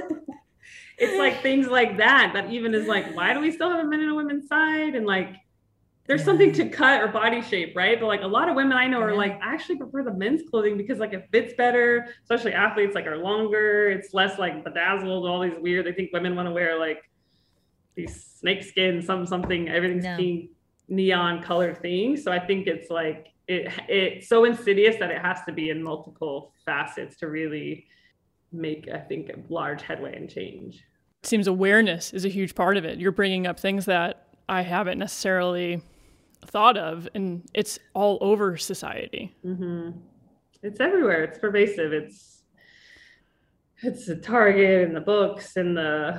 It's like things like that, that even is like, why do we still have a men and a women's side? And like, there's yeah. something to cut or body shape, right? But like a lot of women I know are like, I actually prefer the men's clothing because like it fits better, especially athletes like are longer. It's less like bedazzled, all these weird, they think women want to wear like these snake skin, some, something, everything's no. pink. Neon colored thing. So I think it's like it it's so insidious that it has to be in multiple facets to really make, I think, a large headway and change. It seems awareness is a huge part of it. You're bringing up things that I haven't necessarily thought of, and it's all over society. Mm-hmm. It's everywhere. It's pervasive. It's it's the Target and the books and the,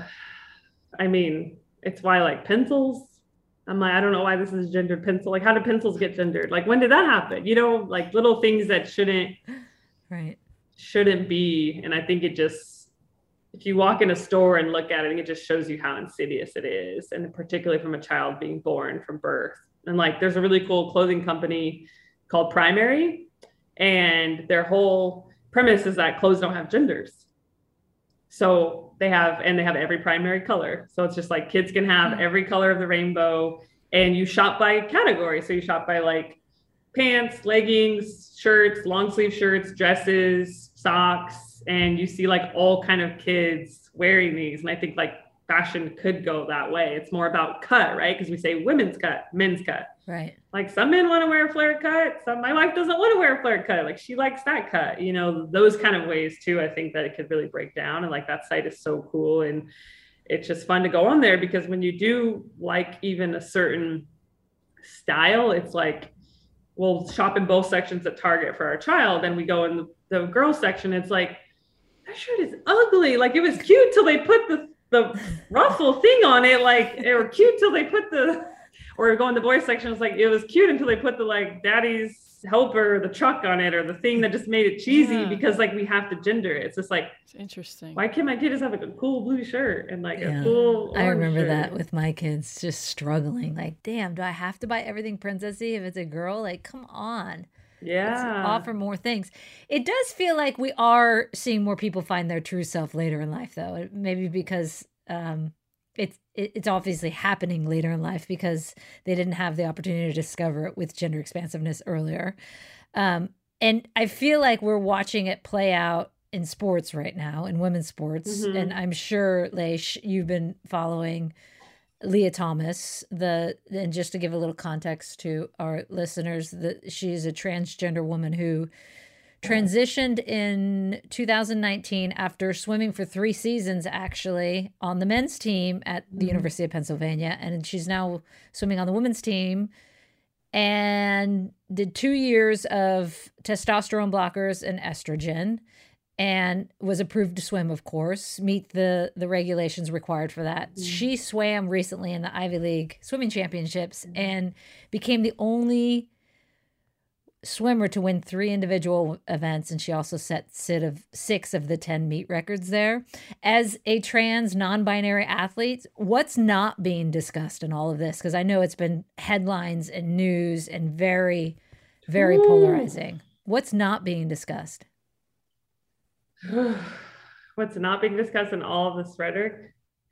I mean, it's why like pencils. I'm like, I don't know why this is gendered pencil. Like, how did pencils get gendered? Like, when did that happen? You know, like little things that shouldn't, right, shouldn't be. And I think it just, if you walk in a store and look at it, I think it just shows you how insidious it is. And particularly from a child being born from birth. And like, there's a really cool clothing company called Primary. And their whole premise is that clothes don't have genders. So they have, and they have every primary color. So it's just like kids can have every color of the rainbow, and you shop by category. So you shop by like pants, leggings, shirts, long sleeve shirts, dresses, socks, and you see like all kind of kids wearing these. And I think like fashion could go that way. It's more about cut, right? Because we say women's cut, men's cut. Right. Like some men want to wear a flare cut. Some, my wife doesn't want to wear a flare cut. Like she likes that cut, you know, those kind of ways too. I think that it could really break down. And like that site is so cool. And it's just fun to go on there because when you do like even a certain style, it's like, we'll shop in both sections at Target for our child. And we go in the, the girls section. It's like, that shirt is ugly. Like it was cute till they put the, the ruffle thing on it. Like they were cute till they put the, or go in the boys section. It's like, it was cute until they put the like daddy's helper, the truck on it, or the thing that just made it cheesy yeah. because like we have to gender it. It's just like, it's interesting. Why can't my kid just have like a cool blue shirt and like yeah. a cool I remember shirt? that with my kids just struggling. Like, damn, do I have to buy everything princessy if it's a girl? Like, come on. Yeah. Let's offer more things. It does feel like we are seeing more people find their true self later in life, though. Maybe because um, it's it's obviously happening later in life because they didn't have the opportunity to discover it with gender expansiveness earlier. Um, and I feel like we're watching it play out in sports right now, in women's sports. Mm-hmm. And I'm sure, Leish, you've been following Lia Thomas, the and just to give a little context to our listeners, that she's a transgender woman who transitioned in two thousand nineteen after swimming for three seasons, actually, on the men's team at the mm-hmm. University of Pennsylvania. And she's now swimming on the women's team and did two years of testosterone blockers and estrogen and was approved to swim, of course, meet the, the regulations required for that. Mm-hmm. She swam recently in the Ivy League swimming championships mm-hmm. and became the only swimmer to win three individual events, and she also set sit of six of the ten meet records there. As a trans non-binary athlete, what's not being discussed in all of this? Because I know it's been headlines and news and very, very Ooh. polarizing. What's not being discussed? What's not being discussed in all of this rhetoric?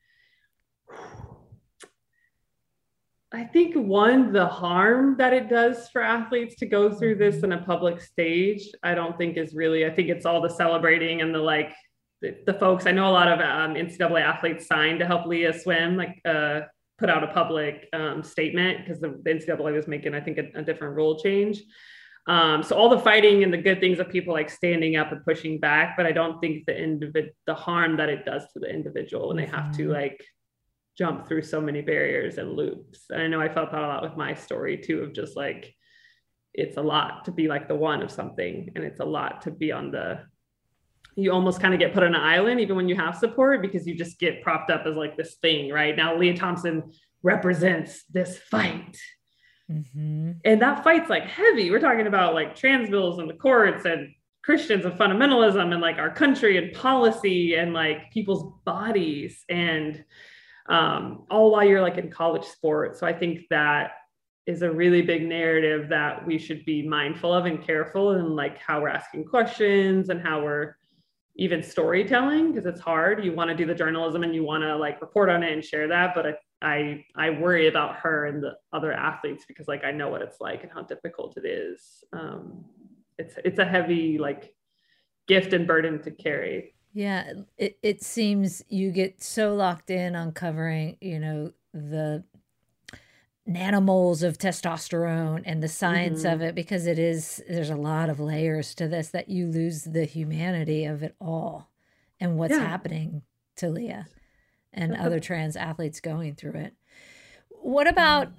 I think one, the harm that it does for athletes to go through this in a public stage, I don't think is really, I think it's all the celebrating and the like, the, the folks, I know a lot of um, N C double A athletes signed to help Lia swim, like uh, put out a public um, statement because the, the N C double A was making, I think, a, a different rule change. Um, so all the fighting and the good things of people like standing up and pushing back, but I don't think the individ, the harm that it does to the individual when they have to like jump through so many barriers and loops. And I know I felt that a lot with my story too, of just like, it's a lot to be like the one of something. And it's a lot to be on the, you almost kind of get put on an island, even when you have support, because you just get propped up as like this thing, right? Now, Lia Thompson represents this fight. Mm-hmm. And that fight's like heavy. We're talking about like trans bills in the courts and Christians and fundamentalism and like our country and policy and like people's bodies and um, all while you're like in college sports. So I think that is a really big narrative that we should be mindful of and careful in like how we're asking questions and how we're even storytelling, because it's hard. You want to do the journalism and you want to like report on it and share that. But I, I, I worry about her and the other athletes because like, I know what it's like and how difficult it is. Um, it's, it's a heavy like gift and burden to carry. Yeah, it, it seems you get so locked in on covering, you know, the nanomoles of testosterone and the science mm-hmm. of it, because it is, there's a lot of layers to this that you lose the humanity of it all and what's yeah. happening to Lia and other trans athletes going through it. What about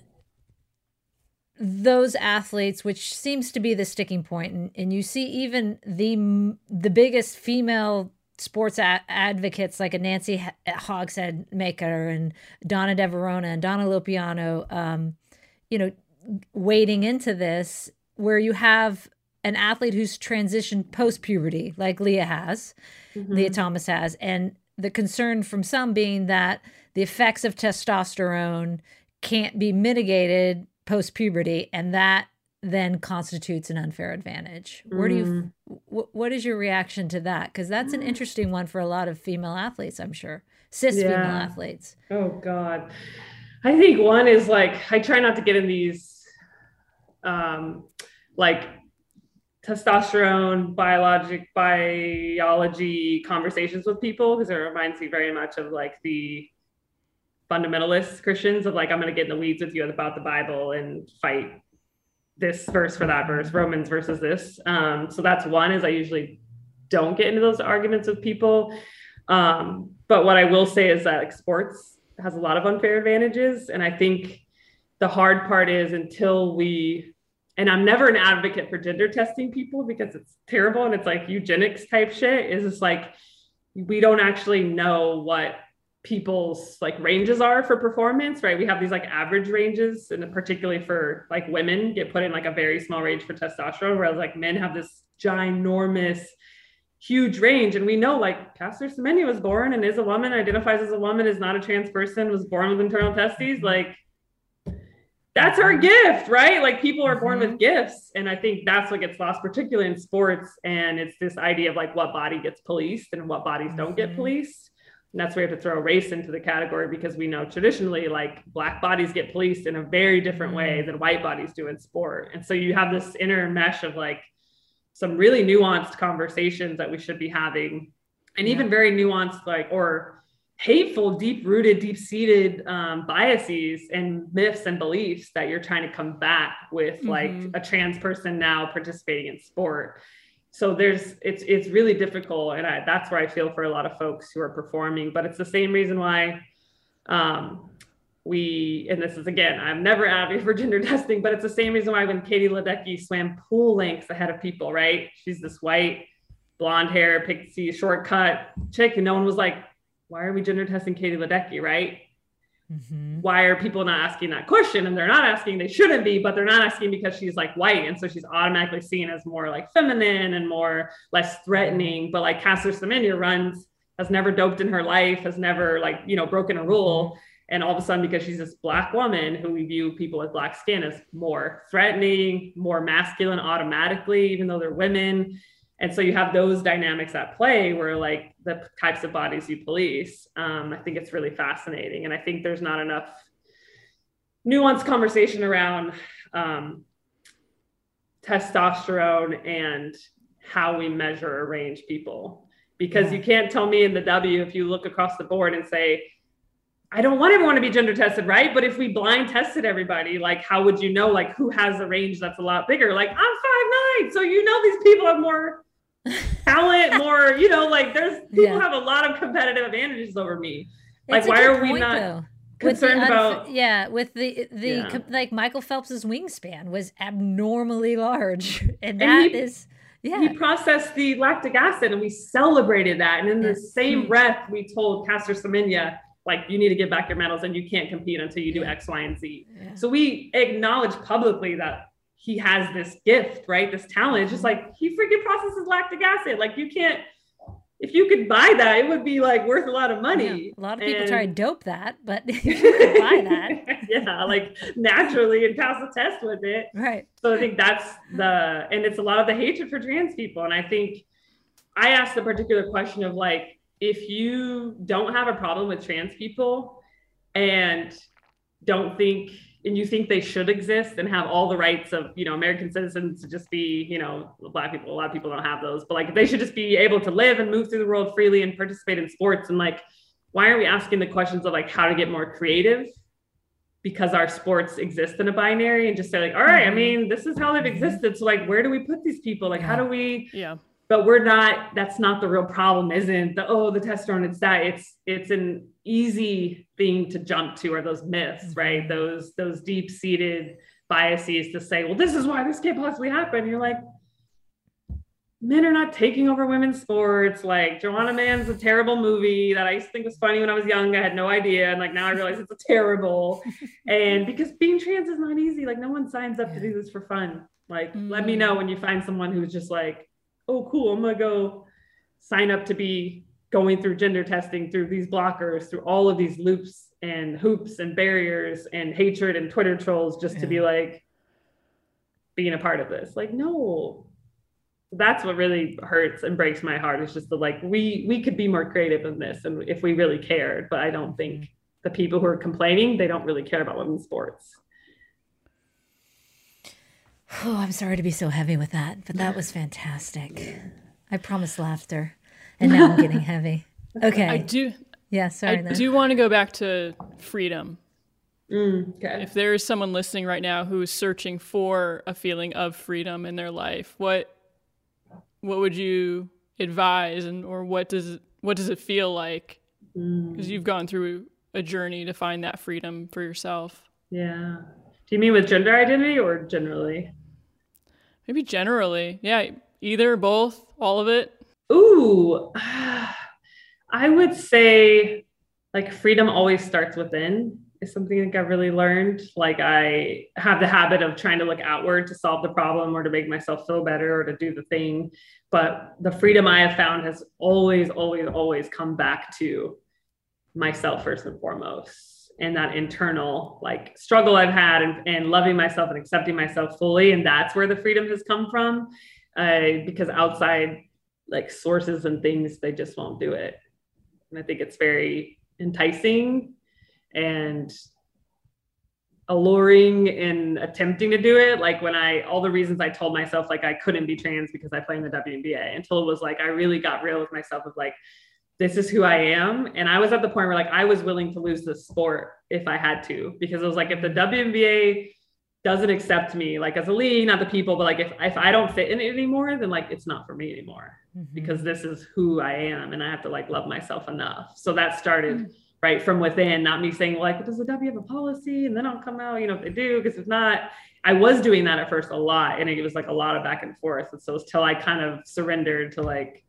those athletes, which seems to be the sticking point, and, and you see even the the biggest female sports a- advocates like a Nancy Hogshead Maker and Donna DeVerona and Donna Lopiano, um, you know, wading into this, where you have an athlete who's transitioned post-puberty, like Lia has, mm-hmm. Lia Thomas has, and the concern from some being that the effects of testosterone can't be mitigated post-puberty, and that then constitutes an unfair advantage. Where do you, wh- what is your reaction to that? Because that's an interesting one for a lot of female athletes, I'm sure, cis Yeah. female athletes. Oh God. I think one is like, I try not to get in these, um, like testosterone, biologic, biology conversations with people, because it reminds me very much of like the fundamentalist Christians of like, I'm going to get in the weeds with you about the Bible and fight this verse for that verse, Romans versus this. Um, so that's one, is I usually don't get into those arguments with people. Um, but what I will say is that like, sports has a lot of unfair advantages. And I think the hard part is until we, and I'm never an advocate for gender testing people because it's terrible and it's like eugenics type shit, is it's like, we don't actually know what people's like ranges are for performance, right? We have these like average ranges, and particularly for like women get put in like a very small range for testosterone, whereas like men have this ginormous, huge range. And we know like Caster Semenya was born and is a woman, identifies as a woman, is not a trans person, was born with internal testes. Like that's our gift, right? Like people are born with gifts. And I think that's what gets lost, particularly in sports. And it's this idea of like what body gets policed and what bodies don't get policed. And that's where we have to throw race into the category, because we know traditionally like Black bodies get policed in a very different way than white bodies do in sport. And so you have this inner mesh of like some really nuanced conversations that we should be having, and even very nuanced, like, or hateful, deep rooted, deep seated um, biases and myths and beliefs that you're trying to combat with mm-hmm. like a trans person now participating in sport. So there's, it's, it's really difficult. And I, that's where I feel for a lot of folks who are performing, but it's the same reason why um, we, and this is, again, I'm never advocating for gender testing, but it's the same reason why when Katie Ledecky swam pool lengths ahead of people, right? She's this white, blonde hair, pixie, shortcut chick. And no one was like, why are we gender testing Katie Ledecky, right? Mm-hmm. Why are people not asking that question? And they're not asking, they shouldn't be, but they're not asking because she's like white. And so she's automatically seen as more like feminine and more less threatening. But like Caster Semenya runs, has never doped in her life, has never like, you know, broken a rule. And all of a sudden, because she's this Black woman who we view people with Black skin as more threatening, more masculine automatically, even though they're women. And so you have those dynamics at play where like the types of bodies you police. Um, I think it's really fascinating. And I think there's not enough nuanced conversation around um, testosterone and how we measure or range people. Because yeah. you can't tell me in the W, if you look across the board and say, I don't want everyone to be gender tested, right? But if we blind tested everybody, like how would you know like who has a range that's a lot bigger? Like I'm five nine, so you know these people have more talent, more, you know, like there's people yeah. have a lot of competitive advantages over me. Like it's why are we point, not though. concerned unf- about yeah, with the the yeah. like Michael Phelps's wingspan was abnormally large. And that and he, is yeah. He processed the lactic acid and we celebrated that. And in the yeah. same breath, we told Caster Semenya, like, you need to get back your medals and you can't compete until you do X, Y, and Z. Yeah. So we acknowledge publicly that he has this gift, right? This talent. It's just like, he freaking processes lactic acid. Like you can't, if you could buy that, it would be like worth a lot of money. Yeah, a lot of people and, try to dope that, but if you could buy that. yeah, like naturally and pass the test with it. Right. So I think that's the, and it's a lot of the hatred for trans people. And I think I asked the particular question of like, if you don't have a problem with trans people and don't think, and you think they should exist and have all the rights of, you know, American citizens to just be, you know, Black people, a lot of people don't have those, but like they should just be able to live and move through the world freely and participate in sports. And like, why are we asking the questions of like how to get more creative? Because our sports exist in a binary, and just say like, all right, I mean, this is how they've existed. So like, where do we put these people? Like, yeah. how do we, yeah. But we're not, that's not the real problem, isn't the, oh, the testosterone, it's that, it's, it's an easy thing to jump to, are those myths, right? Those, those deep seated biases to say, well, this is why this can't possibly happen. You're like, men are not taking over women's sports. Like Joanna Man's a terrible movie that I used to think was funny when I was young. I had no idea. And like, now I realize it's a terrible. And because being trans is not easy. Like no one signs up to do this for fun. Like, mm. let me know when you find someone who's just like, oh, cool, I'm gonna go sign up to be going through gender testing, through these blockers, through all of these loops and hoops and barriers and hatred and Twitter trolls, just yeah. to be like, being a part of this. Like, no, that's what really hurts and breaks my heart. It's just the, like, we, we could be more creative in this and if we really cared, but I don't think the people who are complaining, they don't really care about women's sports. Oh, I'm sorry to be so heavy with that, but that was fantastic. I promised laughter, and now I'm getting heavy. Okay. I do. Yeah, sorry. I then. do want to go back to freedom. Mm, okay. If there is someone listening right now who is searching for a feeling of freedom in their life, what what would you advise, and or what does it, what does it feel like? Because Mm, you've gone through a journey to find that freedom for yourself. yeah. Do you mean with gender identity or generally? Maybe generally, yeah, either, both, all of it. Ooh, I would say like freedom always starts within is something that I really learned. Like I have the habit of trying to look outward to solve the problem or to make myself feel better or to do the thing. But the freedom I have found has always, always, always come back to myself first and foremost. And that internal like struggle I've had and, and loving myself and accepting myself fully. And that's where the freedom has come from. Uh, because outside like sources and things, they just won't do it. And I think it's very enticing and alluring in attempting to do it. Like when I, all the reasons I told myself like I couldn't be trans because I play in the W N B A, until it was like, I really got real with myself of like, this is who I am. And I was at the point where like, I was willing to lose the sport if I had to, because it was like, if the W N B A doesn't accept me, like as a league, not the people, but like, if, if I don't fit in it anymore, then like, it's not for me anymore, Mhm. because this is who I am. And I have to like love myself enough. So that started mm-hmm. right from within, not me saying like, does the W have a policy? And then I'll come out, you know, if they do, because if not, I was doing that at first a lot. And it was like a lot of back and forth. And so it was till I kind of surrendered to like,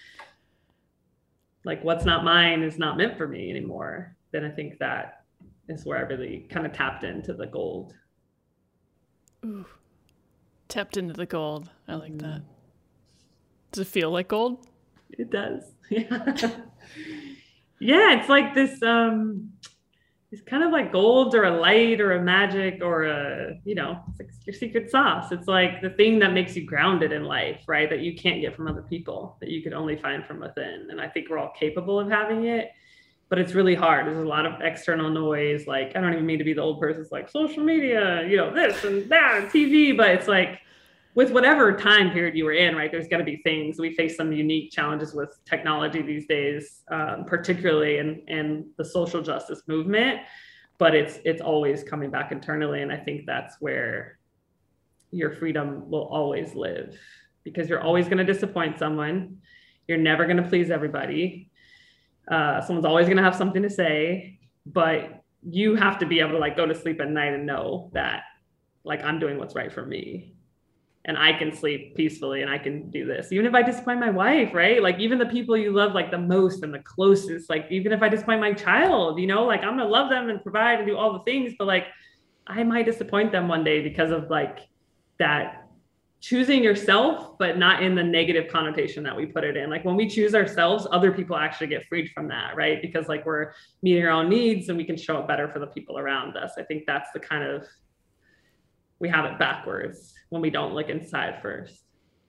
like what's not mine is not meant for me anymore. Then I think that is where I really kind of tapped into the gold. Ooh, tapped into the gold. I like mm. that. Does it feel like gold? It does. Yeah. Yeah, it's like this, um, it's kind of like gold or a light or a magic or a, you know, it's like your secret sauce. It's like the thing that makes you grounded in life, right? That you can't get from other people, that you could only find from within. And I think we're all capable of having it, but it's really hard. There's a lot of external noise. Like, I don't even mean to be the old person. It's like social media, you know, this and that, and T V, but it's like, with whatever time period you were in, right, there's going to be things. We face some unique challenges with technology these days, um, particularly in, in the social justice movement, but it's it's always coming back internally. And I think that's where your freedom will always live, because you're always going to disappoint someone. You're never going to please everybody. Uh, someone's always going to have something to say, but you have to be able to like go to sleep at night and know that like I'm doing what's right for me. And I can sleep peacefully and I can do this. Even if I disappoint my wife, right? Like even the people you love like the most and the closest, like even if I disappoint my child, you know, like I'm going to love them and provide and do all the things, but like I might disappoint them one day because of like that choosing yourself, but not in the negative connotation that we put it in. Like when we choose ourselves, other people actually get freed from that, right? Because like we're meeting our own needs and we can show up better for the people around us. I think that's the kind of, we have it backwards when we don't look inside first.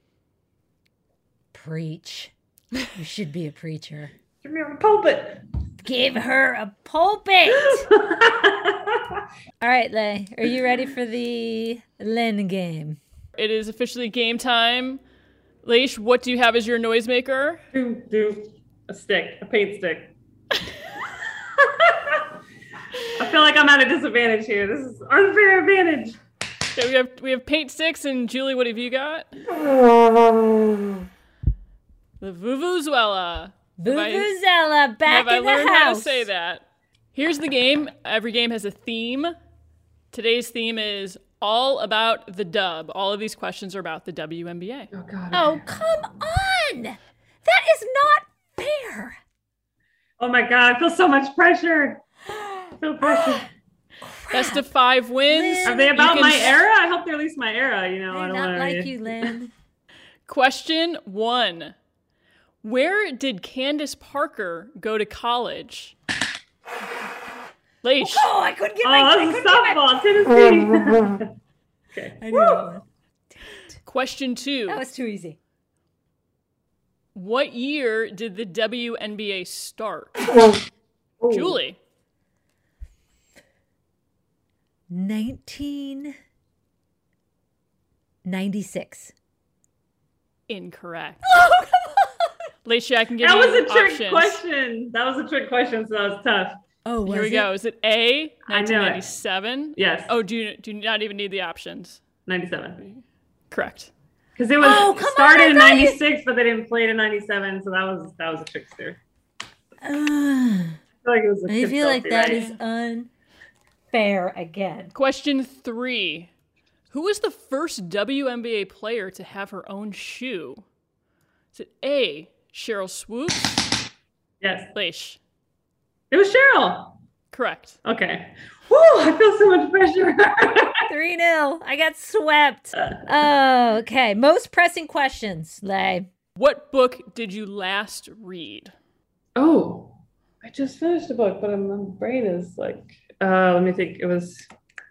Preach. You should be a preacher. Give me a pulpit. Give her a pulpit. All right, Lay, are you ready for the Lynn game? It is officially game time. Leish, what do you have as your noisemaker? Do, do a stick, a paint stick. I feel like I'm at a disadvantage here. This is unfair advantage. Okay, we have we have paint sticks, and Julie, what have you got? The Vuvuzela. Vuvuzela, back have I in the learned house. how to say that? Here's the game. Every game has a theme. Today's theme is all about the dub. All of these questions are about the W N B A. Oh, God. Oh, come on. That is not fair. Oh, my God. I feel so much pressure. I feel pressure. Best of five wins. Lynn, are they about my sh- era? I hope they're at least my era. You know, They're I don't not want like you, Lynn. Question one. Where did Candace Parker go to college? Leish. Oh, I couldn't get Oh, my that's a softball, Tennessee. Okay. I knew that one. Question two. That was too easy. What year did the W N B A start? Ooh. Julie. nineteen ninety-six. Incorrect. Oh, come on. Leisha, I can give That you was a trick options. question. That was a trick question, so that was tough. Oh, was Here we it? go. Is it A, I knew it. nineteen ninety-seven? Yes. Oh, do you, do you not even need the options? ninety-seven. Correct. Because it was Oh, come on, started I in thought you- ninety-six, but they didn't play it in ninety-seven, so that was that was a trickster. Uh, I feel like it was a I feel like Philadelphia, that right? is unfair again. Question three. Who was the first W N B A player to have her own shoe? Is it A, Cheryl Swoops? Yes. Leish. It was Cheryl. Correct. Okay. Woo, I feel so much pressure. three nil. I got swept. Oh, okay. Most pressing questions, Lay. What book did you last read? Oh, I just finished a book, but my brain is like, uh, let me think. It was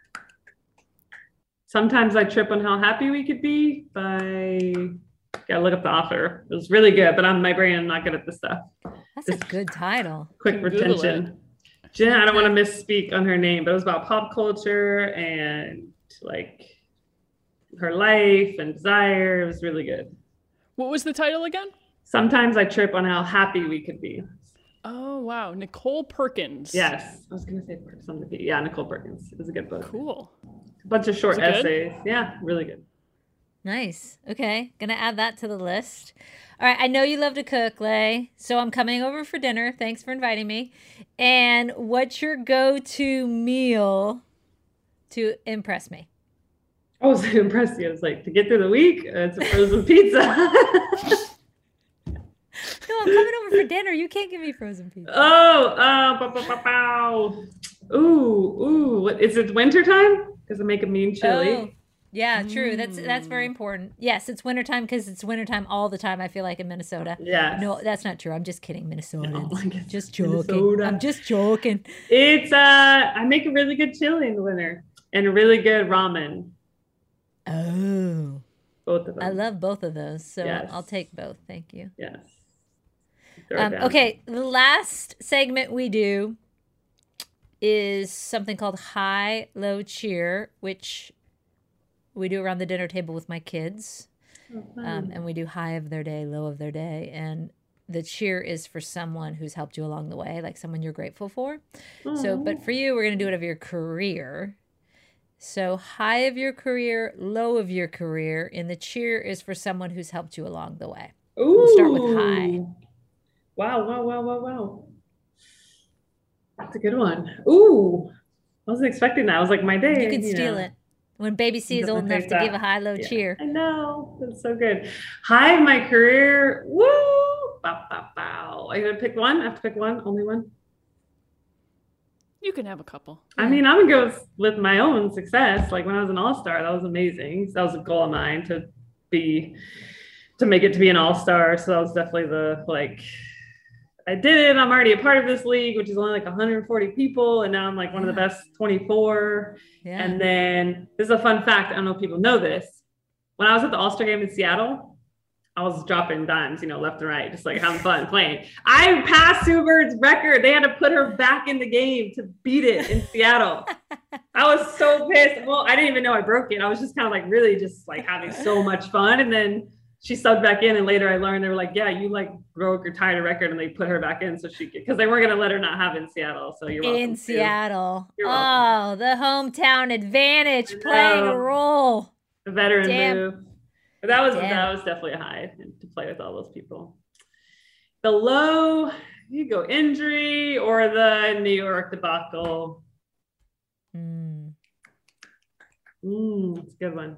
Sometimes I Trip on How Happy We Could Be by, gotta look up the author. It was really good, but I'm my brain, I'm not good at this stuff. That's a good title. Quick You can Google retention. Jen, I don't want to misspeak on her name, but it was about pop culture and like her life and desire. It was really good. What was the title again? Sometimes I Trip on How Happy We Could Be. Oh, wow. Nicole Perkins. Yes. I was going to say something. Yeah, Nicole Perkins. It was a good book. Cool. A bunch of short Was it good? essays. Yeah, really good. Nice. Okay. Gonna add that to the list. All right. I know you love to cook, Lay. So I'm coming over for dinner. Thanks for inviting me. And what's your go-to meal to impress me? I was impressed. I was like, to get through the week, uh, it's a frozen pizza. No, I'm coming over for dinner. You can't give me frozen pizza. Oh, uh, bow, bow, bow, bow. Ooh, ooh. What, is it wintertime? Because I make a mean chili. Oh, yeah, true. That's that's very Mm. important. Yes, it's wintertime because it's wintertime all the time, I feel like, in Minnesota. Yes. No, that's not true. I'm just kidding, Minnesotans. Oh, I guess just joking. Minnesota. I'm just joking. It's, uh, I make a really good chili in the winter and a really good ramen. Oh, Both of them. I love both of those. So Yes. I'll take both. Thank you. Yes. Throw it Um, down. okay, the last segment we do is something called High Low Cheer, which we do around the dinner table with my kids. Oh, fun. Um, and we do high of their day, low of their day. And the cheer is for someone who's helped you along the way, like someone you're grateful for. So, but for you, we're going to do it of your career. So high of your career, low of your career. And the cheer is for someone who's helped you along the way. Ooh. we'll start with high. Wow, wow, wow, wow, wow. That's a good one. Ooh. I wasn't expecting that. I was like, my day. You can steal know. it. When baby C is Definitely old enough take to that. give a high low Yeah. cheer. I know. That's so good. Hi, my career. Woo! Bow, bow, bow. Are you gonna pick one? I have to pick one? Only one? You can have a couple. I mean, I'm gonna go with, with my own success. Like when I was an all-star, that was amazing. So that was a goal of mine to be to make it to be an all-star. So that was definitely the like I did it. I'm already a part of this league, which is only like one hundred forty people, and now I'm like one of the best twenty-four. Yeah. And then this is a fun fact. I don't know if people know this. When I was at the All-Star game in Seattle, I was dropping dimes, you know, left and right, just like having fun playing. I passed Sue Bird's record. They had to put her back in the game to beat it in Seattle. I was so pissed. Well, I didn't even know I broke it. I was just kind of like really just like having so much fun. And then she subbed back in, and later I learned they were like, yeah, you like broke or tied a record, and they put her back in so she could, because they weren't going to let her not have it in Seattle. So you're welcome. In too. Seattle. You're Oh, welcome. the hometown advantage I playing know. a role. The veteran Damn. move. But that was Damn. that was definitely a high to play with all those people. The low, you go injury or the New York debacle. Mm. Mm, that's a good one.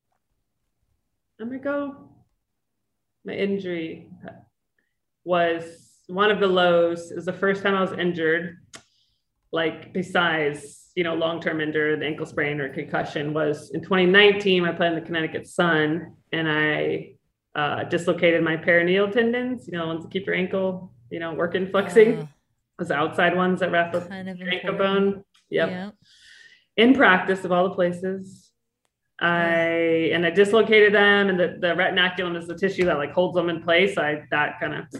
I'm gonna go. My injury was one of the lows. It was the first time I was injured. Like besides, you know, long-term injured, ankle sprain or concussion, was in twenty nineteen. I played in the Connecticut Sun, and I uh, dislocated my peroneal tendons. You know, ones that keep your ankle, you know, working, flexing. Uh, Those outside ones that wrap up kind of your ankle important. bone. Yep. Yeah. In practice of all the places. I and I dislocated them, and the, the retinaculum is the tissue that like holds them in place. I that kind of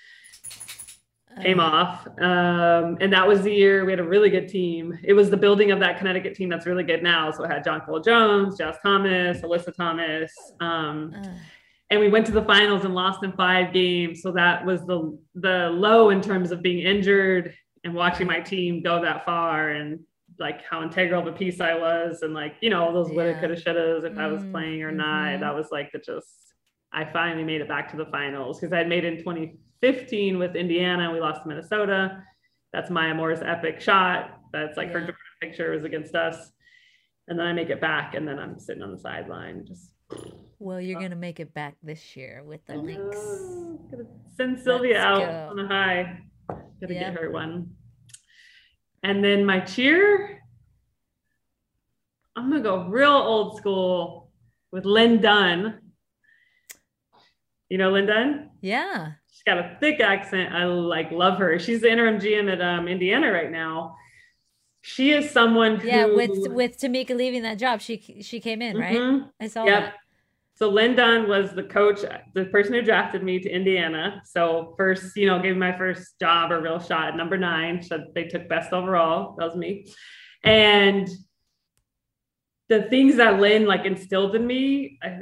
came off. Um, and that was the year we had a really good team. It was the building of that Connecticut team that's really good now. So it had John Cole Jones, Jazz Thomas, Alyssa Thomas. Um, uh. And we went to the finals and lost in five games. So that was the the low in terms of being injured and watching my team go that far, and like how integral of a piece I was, and like, you know, all those woulda, coulda, shouldas if mm-hmm. I was playing or not. Mm-hmm. That was like the just, I finally made it back to the finals because I had made it in twenty fifteen with Indiana. We lost to Minnesota. That's Maya Moore's epic shot. That's like yeah. her picture was against us. And then I make it back, and then I'm sitting on the sideline. Just well, you're gonna make it back this year with the Lynx. Gonna send Sylvia Let's out go. on a high. Gotta yep. get her one. And then my cheer, I'm gonna go real old school with Lynn Dunn. You know Lynn Dunn? Yeah. She's got a thick accent. I like love her. She's the interim G M at um, Indiana right now. She is someone who, yeah, with with Tamika leaving that job, she she came in, right? Mm-hmm. I saw yep. that. So Lynn Dunn was the coach, the person who drafted me to Indiana. So first, you know, gave me my first job or real shot at number nine. So they took best overall. That was me. And the things that Lynn like instilled in me, I,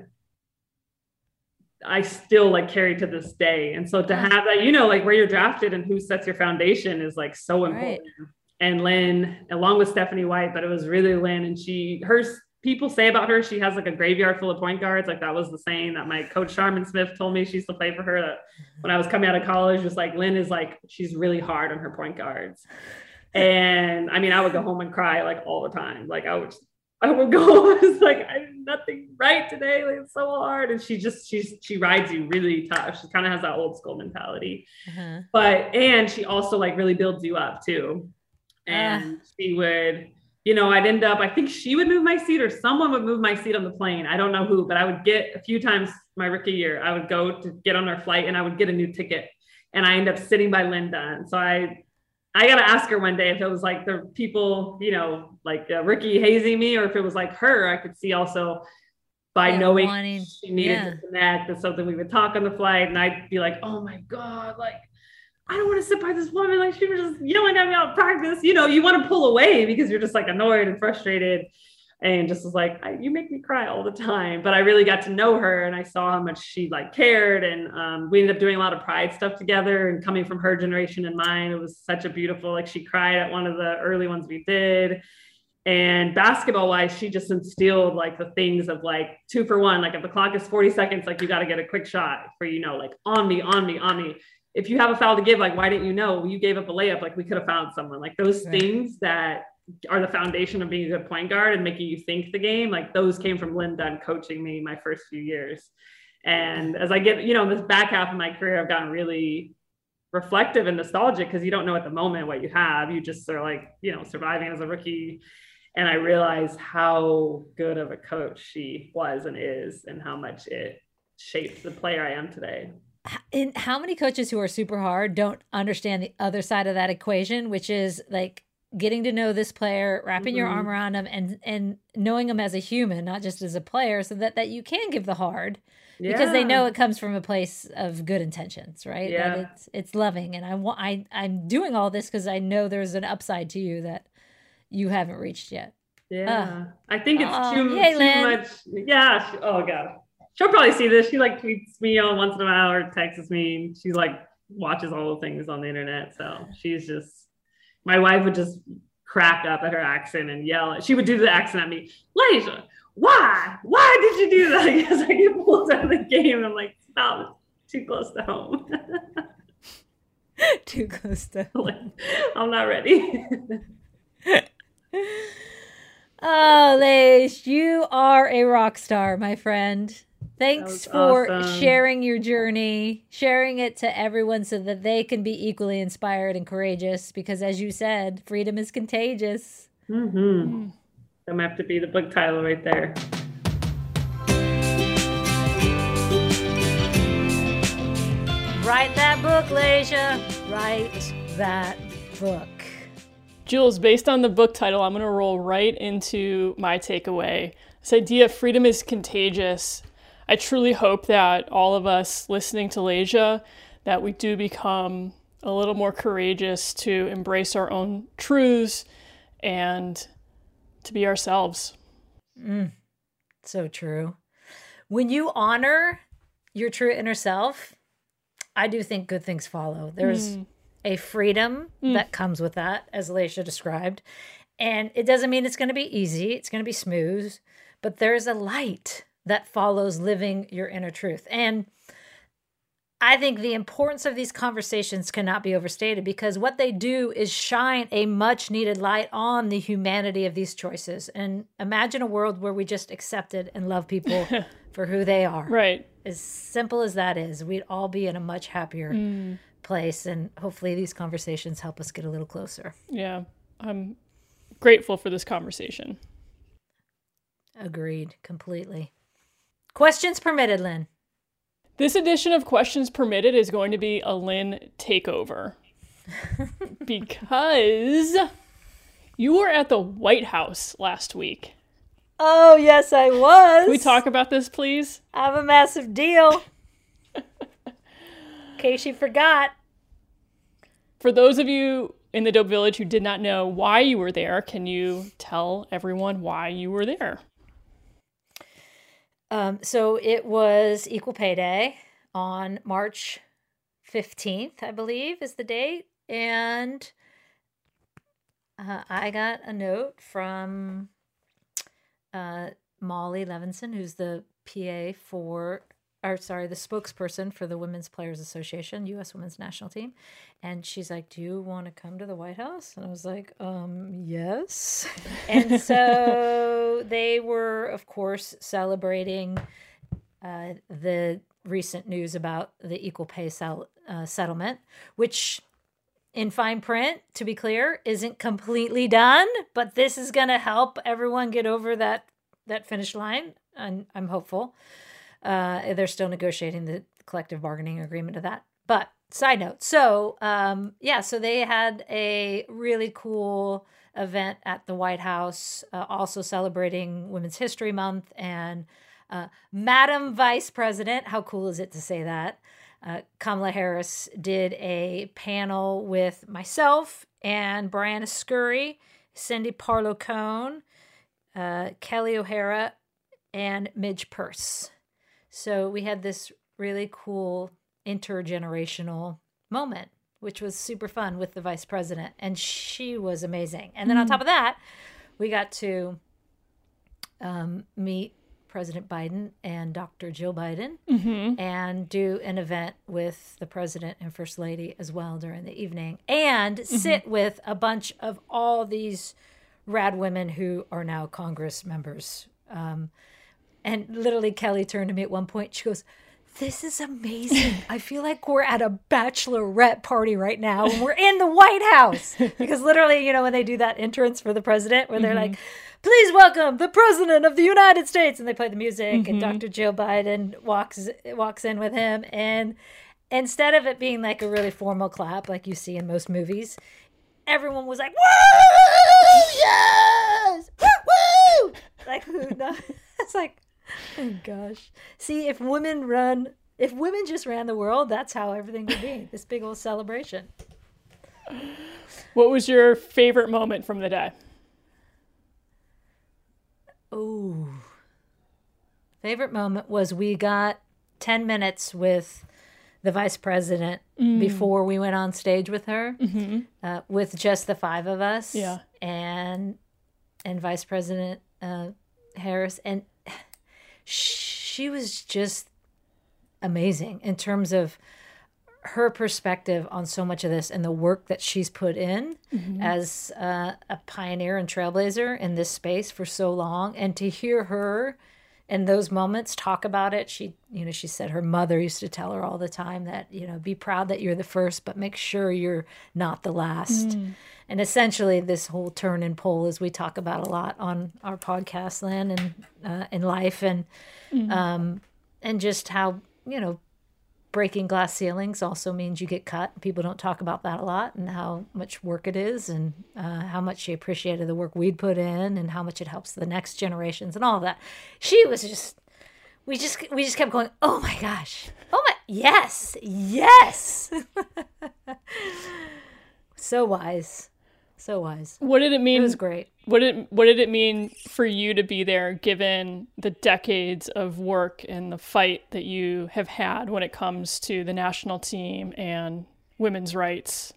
I still like carry to this day. And so to have that, you know, like where you're drafted and who sets your foundation is like so important. Right. And Lynn, along with Stephanie White, but it was really Lynn. And she, her people say about her, she has like a graveyard full of point guards. Like that was the saying that my coach Sharman Smith told me she used to play for her. That when I was coming out of college, just like Lynn is like, she's really hard on her point guards. And I mean, I would go home and cry like all the time. Like I would, I would go, I was like, I did nothing right today. Like it's so hard. And she just, she's, she rides you really tough. She kind of has that old school mentality, uh-huh. but, and she also like really builds you up too. And uh. she would, you know, I'd end up, I think she would move my seat or someone would move my seat on the plane. I don't know who, but I would get a few times my rookie year, I would go to get on our flight and I would get a new ticket and I end up sitting by Lynn Dunn. So I, I got to ask her one day if it was like the people, you know, like uh, Ricky hazing me, or if it was like her. I could see also by yeah, knowing wanting, she needed yeah. to connect and something we would talk on the flight. And I'd be like, oh my God, like, I don't want to sit by this woman. Like she was just yelling at me out of practice. You know, you want to pull away because you're just like annoyed and frustrated, and just was like, I, you make me cry all the time. But I really got to know her and I saw how much she like cared. And um, we ended up doing a lot of pride stuff together, and coming from her generation and mine, it was such a beautiful, like she cried at one of the early ones we did. And basketball wise, she just instilled like the things of like two for one, like if the clock is forty seconds, like you got to get a quick shot for, you know, like on me, on me, on me. If you have a foul to give, like, why didn't you know? You gave up a layup. Like we could have found someone. Like those right. things that are the foundation of being a good point guard and making you think the game. Like those came from Lynn Dunn coaching me my first few years. And as I get, you know, this back half of my career, I've gotten really reflective and nostalgic because you don't know at the moment what you have. You just are like, you know, surviving as a rookie. And I realized how good of a coach she was and is, and how much it shaped the player I am today. And how many coaches who are super hard don't understand the other side of that equation, which is like getting to know this player, wrapping mm-hmm. your arm around them, and and knowing them as a human, not just as a player, so that, that you can give the hard yeah. because they know it comes from a place of good intentions, right? Yeah. That it's it's loving. And I want I I'm doing all this because I know there's an upside to you that you haven't reached yet. Yeah. Uh, I think it's uh, too, yay, too Lynn. much. Yeah. She, oh God. She'll probably see this. She like tweets me on once in a while or texts me. She's like watches all the things on the internet. So she's just, my wife would just crack up at her accent and yell. She would do the accent at me. Laisha, why? Why did you do that? Because I get pulled out of the game. And I'm like, stop, it's too close to home. Too close to home. Like, I'm not ready. Oh, Leish, you are a rock star, my friend. Thanks for awesome. sharing your journey, sharing it to everyone so that they can be equally inspired and courageous, because as you said, freedom is contagious. Mm-hmm. Mm. I'm gonna have to be the book title right there. Write that book, Leisha. Write that book. Jules, based on the book title, I'm going to roll right into my takeaway. This idea of freedom is contagious. I truly hope that all of us listening to Laysia, that we do become a little more courageous to embrace our own truths and to be ourselves. Mm, so true. When you honor your true inner self, I do think good things follow. There's mm. a freedom mm. that comes with that, as Laysia described. And it doesn't mean it's going to be easy. It's going to be smooth. But there's a light that follows living your inner truth. And I think the importance of these conversations cannot be overstated, because what they do is shine a much needed light on the humanity of these choices. And imagine a world where we just accepted and love people for who they are. Right. As simple as that is, we'd all be in a much happier mm. place. And hopefully these conversations help us get a little closer. Yeah. I'm grateful for this conversation. Agreed. Completely. Questions permitted, Lynn. This edition of Questions Permitted is going to be a Lynn takeover. Because you were at the White House last week. Oh, yes, I was. Can we talk about this, please? I have a massive deal. In case you forgot. For those of you in the Dope Village who did not know why you were there, can you tell everyone why you were there? Um, so it was Equal Pay Day on March fifteenth, I believe is the date. And uh, I got a note from uh, Molly Levinson, who's the P A for, or sorry, the spokesperson for the Women's Players Association, U S Women's National Team. And she's like, do you want to come to the White House? And I was like, um, yes. And so they were, of course, celebrating uh, the recent news about the equal pay sell, uh, settlement, which in fine print, to be clear, isn't completely done, but this is going to help everyone get over that, that finish line. And I'm hopeful. Uh, they're still negotiating the collective bargaining agreement of that. But side note, so um, yeah, so they had a really cool event at the White House, uh, also celebrating Women's History Month, and uh, Madam Vice President, how cool is it to say that? Uh, Kamala Harris did a panel with myself and Brianna Scurry, Cindy Parlow-Cone, uh, Kelly O'Hara, and Midge Purse. So we had this really cool intergenerational moment, which was super fun with the vice president. And she was amazing. And then mm. on top of that, we got to um, meet President Biden and Doctor Jill Biden mm-hmm. and do an event with the president and first lady as well during the evening, and mm-hmm. sit with a bunch of all these rad women who are now Congress members. Um, And literally Kelly turned to me at one point. She goes, this is amazing. I feel like we're at a bachelorette party right now. And we're in the White House. Because literally, you know, when they do that entrance for the president, where they're mm-hmm. like, please welcome the president of the United States. And they play the music mm-hmm. and Doctor Jill Biden walks walks in with him. And instead of it being like a really formal clap like you see in most movies, everyone was like, woo, yes, woo, woo. Like, who knows? It's like, oh gosh. See, if women run, if women just ran the world, that's how everything would be. This big old celebration. What was your favorite moment from the day? Oh, favorite moment was we got ten minutes with the vice president mm. before we went on stage with her, mm-hmm. uh, with just the five of us. Yeah. And, and Vice President uh, Harris. And she was just amazing in terms of her perspective on so much of this and the work that she's put in mm-hmm. as uh, a pioneer and trailblazer in this space for so long. And to hear her in those moments talk about it, she, you know, she said her mother used to tell her all the time that, you know, be proud that you're the first, but make sure you're not the last. Mm. And essentially this whole turn and pull, as we talk about a lot on our podcast, Lynn, and uh, in life, and mm. um, and just how, you know, breaking glass ceilings also means you get cut. People don't talk about that a lot, and how much work it is, and uh, how much she appreciated the work we'd put in, and how much it helps the next generations and all of that. She was just, we just, we just kept going, oh my gosh. Oh my, yes, yes. So wise. So wise. What did it mean? It was great. What did what did it mean for you to be there, given the decades of work and the fight that you have had when it comes to the national team and women's rights?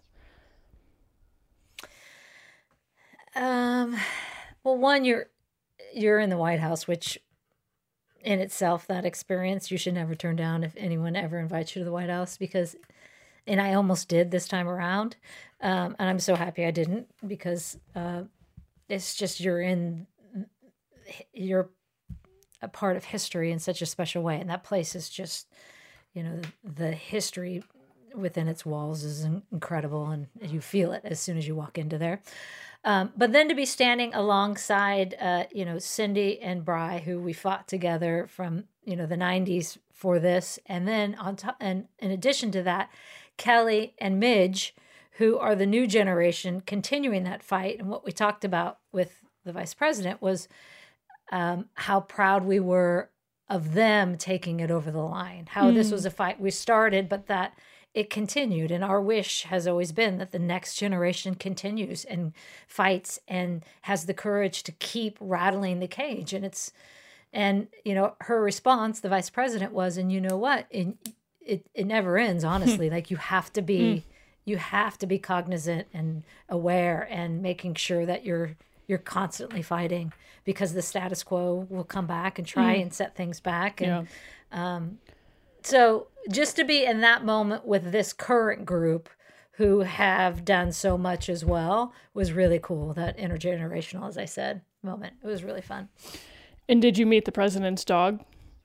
Um, well, one, you're you're in the White House, which in itself, that experience, you should never turn down if anyone ever invites you to the White House, because, and I almost did this time around. Um, and I'm so happy I didn't, because uh, it's just, you're in, you're a part of history in such a special way. And that place is just, you know, the history within its walls is incredible. And you feel it as soon as you walk into there. Um, but then to be standing alongside, uh, you know, Cindy and Bri, who we fought together from, you know, the nineties for this. And then on top, and in addition to that, Kelly and Midge, who are the new generation continuing that fight. And what we talked about with the vice president was um, how proud we were of them taking it over the line, how mm. this was a fight we started, but that it continued. And our wish has always been that the next generation continues and fights and has the courage to keep rattling the cage. And it's, and, you know, her response, the vice president, was, and you know what? It, it, it never ends, honestly. Like, you have to be... Mm. You have to be cognizant and aware and making sure that you're you're constantly fighting, because the status quo will come back and try mm. and set things back. And yeah. um, so just to be in that moment with this current group who have done so much as well was really cool. That intergenerational, as I said, moment. It was really fun. And did you meet the president's dog?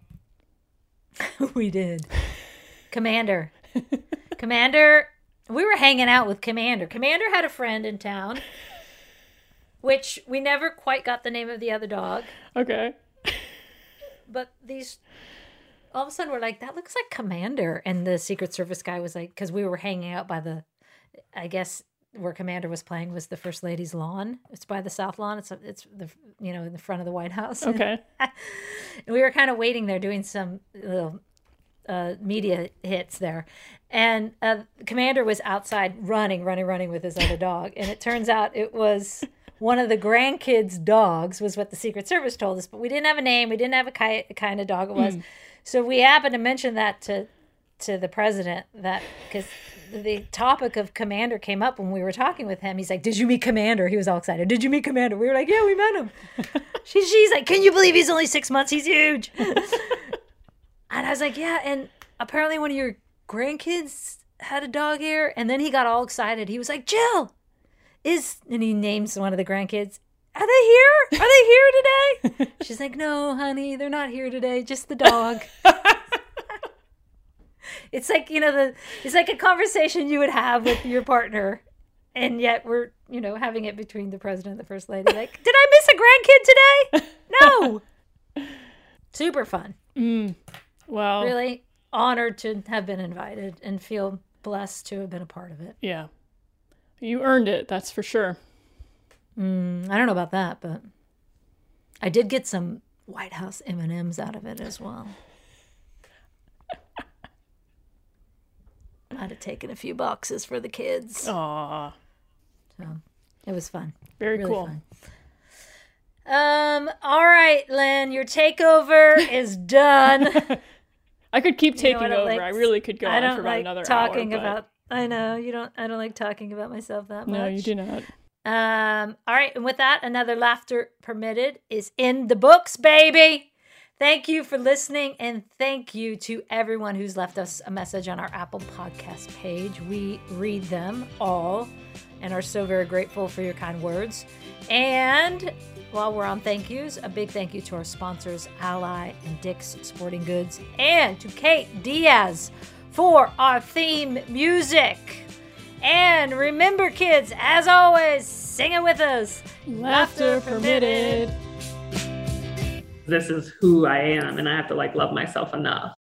We did. Commander. Commander... We were hanging out with Commander. Commander had a friend in town, which we never quite got the name of the other dog. Okay. But these, all of a sudden we're like, that looks like Commander. And the Secret Service guy was like, because we were hanging out by the, I guess where Commander was playing was the First Lady's lawn. It's by the South Lawn. It's, it's the, you know, in the front of the White House. Okay. And we were kind of waiting there doing some little uh, media hits there. And uh, Commander was outside running, running, running with his other dog. And it turns out it was one of the grandkids' dogs, was what the Secret Service told us. But we didn't have a name. We didn't have a ki- kind of dog it was. Mm. So we happened to mention that to to the president, that because the topic of Commander came up when we were talking with him. He's like, did you meet Commander? He was all excited. Did you meet Commander? We were like, yeah, we met him. she, she's like, can you believe he's only six months? He's huge. And I was like, yeah. And apparently one of your grandkids had a dog here. And then he got all excited. He was like, Jill, is, and he names one of the grandkids, are they here? Are they here today? She's like, no, honey, they're not here today. Just the dog. It's like, you know, the it's like a conversation you would have with your partner. And yet we're, you know, having it between the president and the first lady. Like, did I miss a grandkid today? No. Super fun. Mm. Wow. Really honored to have been invited and feel blessed to have been a part of it. Yeah. You earned it, that's for sure. Mm, I don't know about that, but I did get some White House M and M's out of it as well. Might have taken a few boxes for the kids. Aww. So it was fun. Very really cool. Fun. Um. All right, Lynn, your takeover is done. I could keep taking you know, I over. Like, I really could go I on don't for about like another talking hour. But... about. I know you don't. I don't like talking about myself that much. No, you do not. Um. All right, and with that, another Laughter Permitted is in the books, baby. Thank you for listening, and thank you to everyone who's left us a message on our Apple Podcast page. We read them all and are so very grateful for your kind words. And while we're on thank yous, a big thank you to our sponsors, Ally and Dick's Sporting Goods, and to Kate Diaz for our theme music. And remember, kids, as always, sing it with us. Laughter, Laughter permitted. This is who I am, and I have to like love myself enough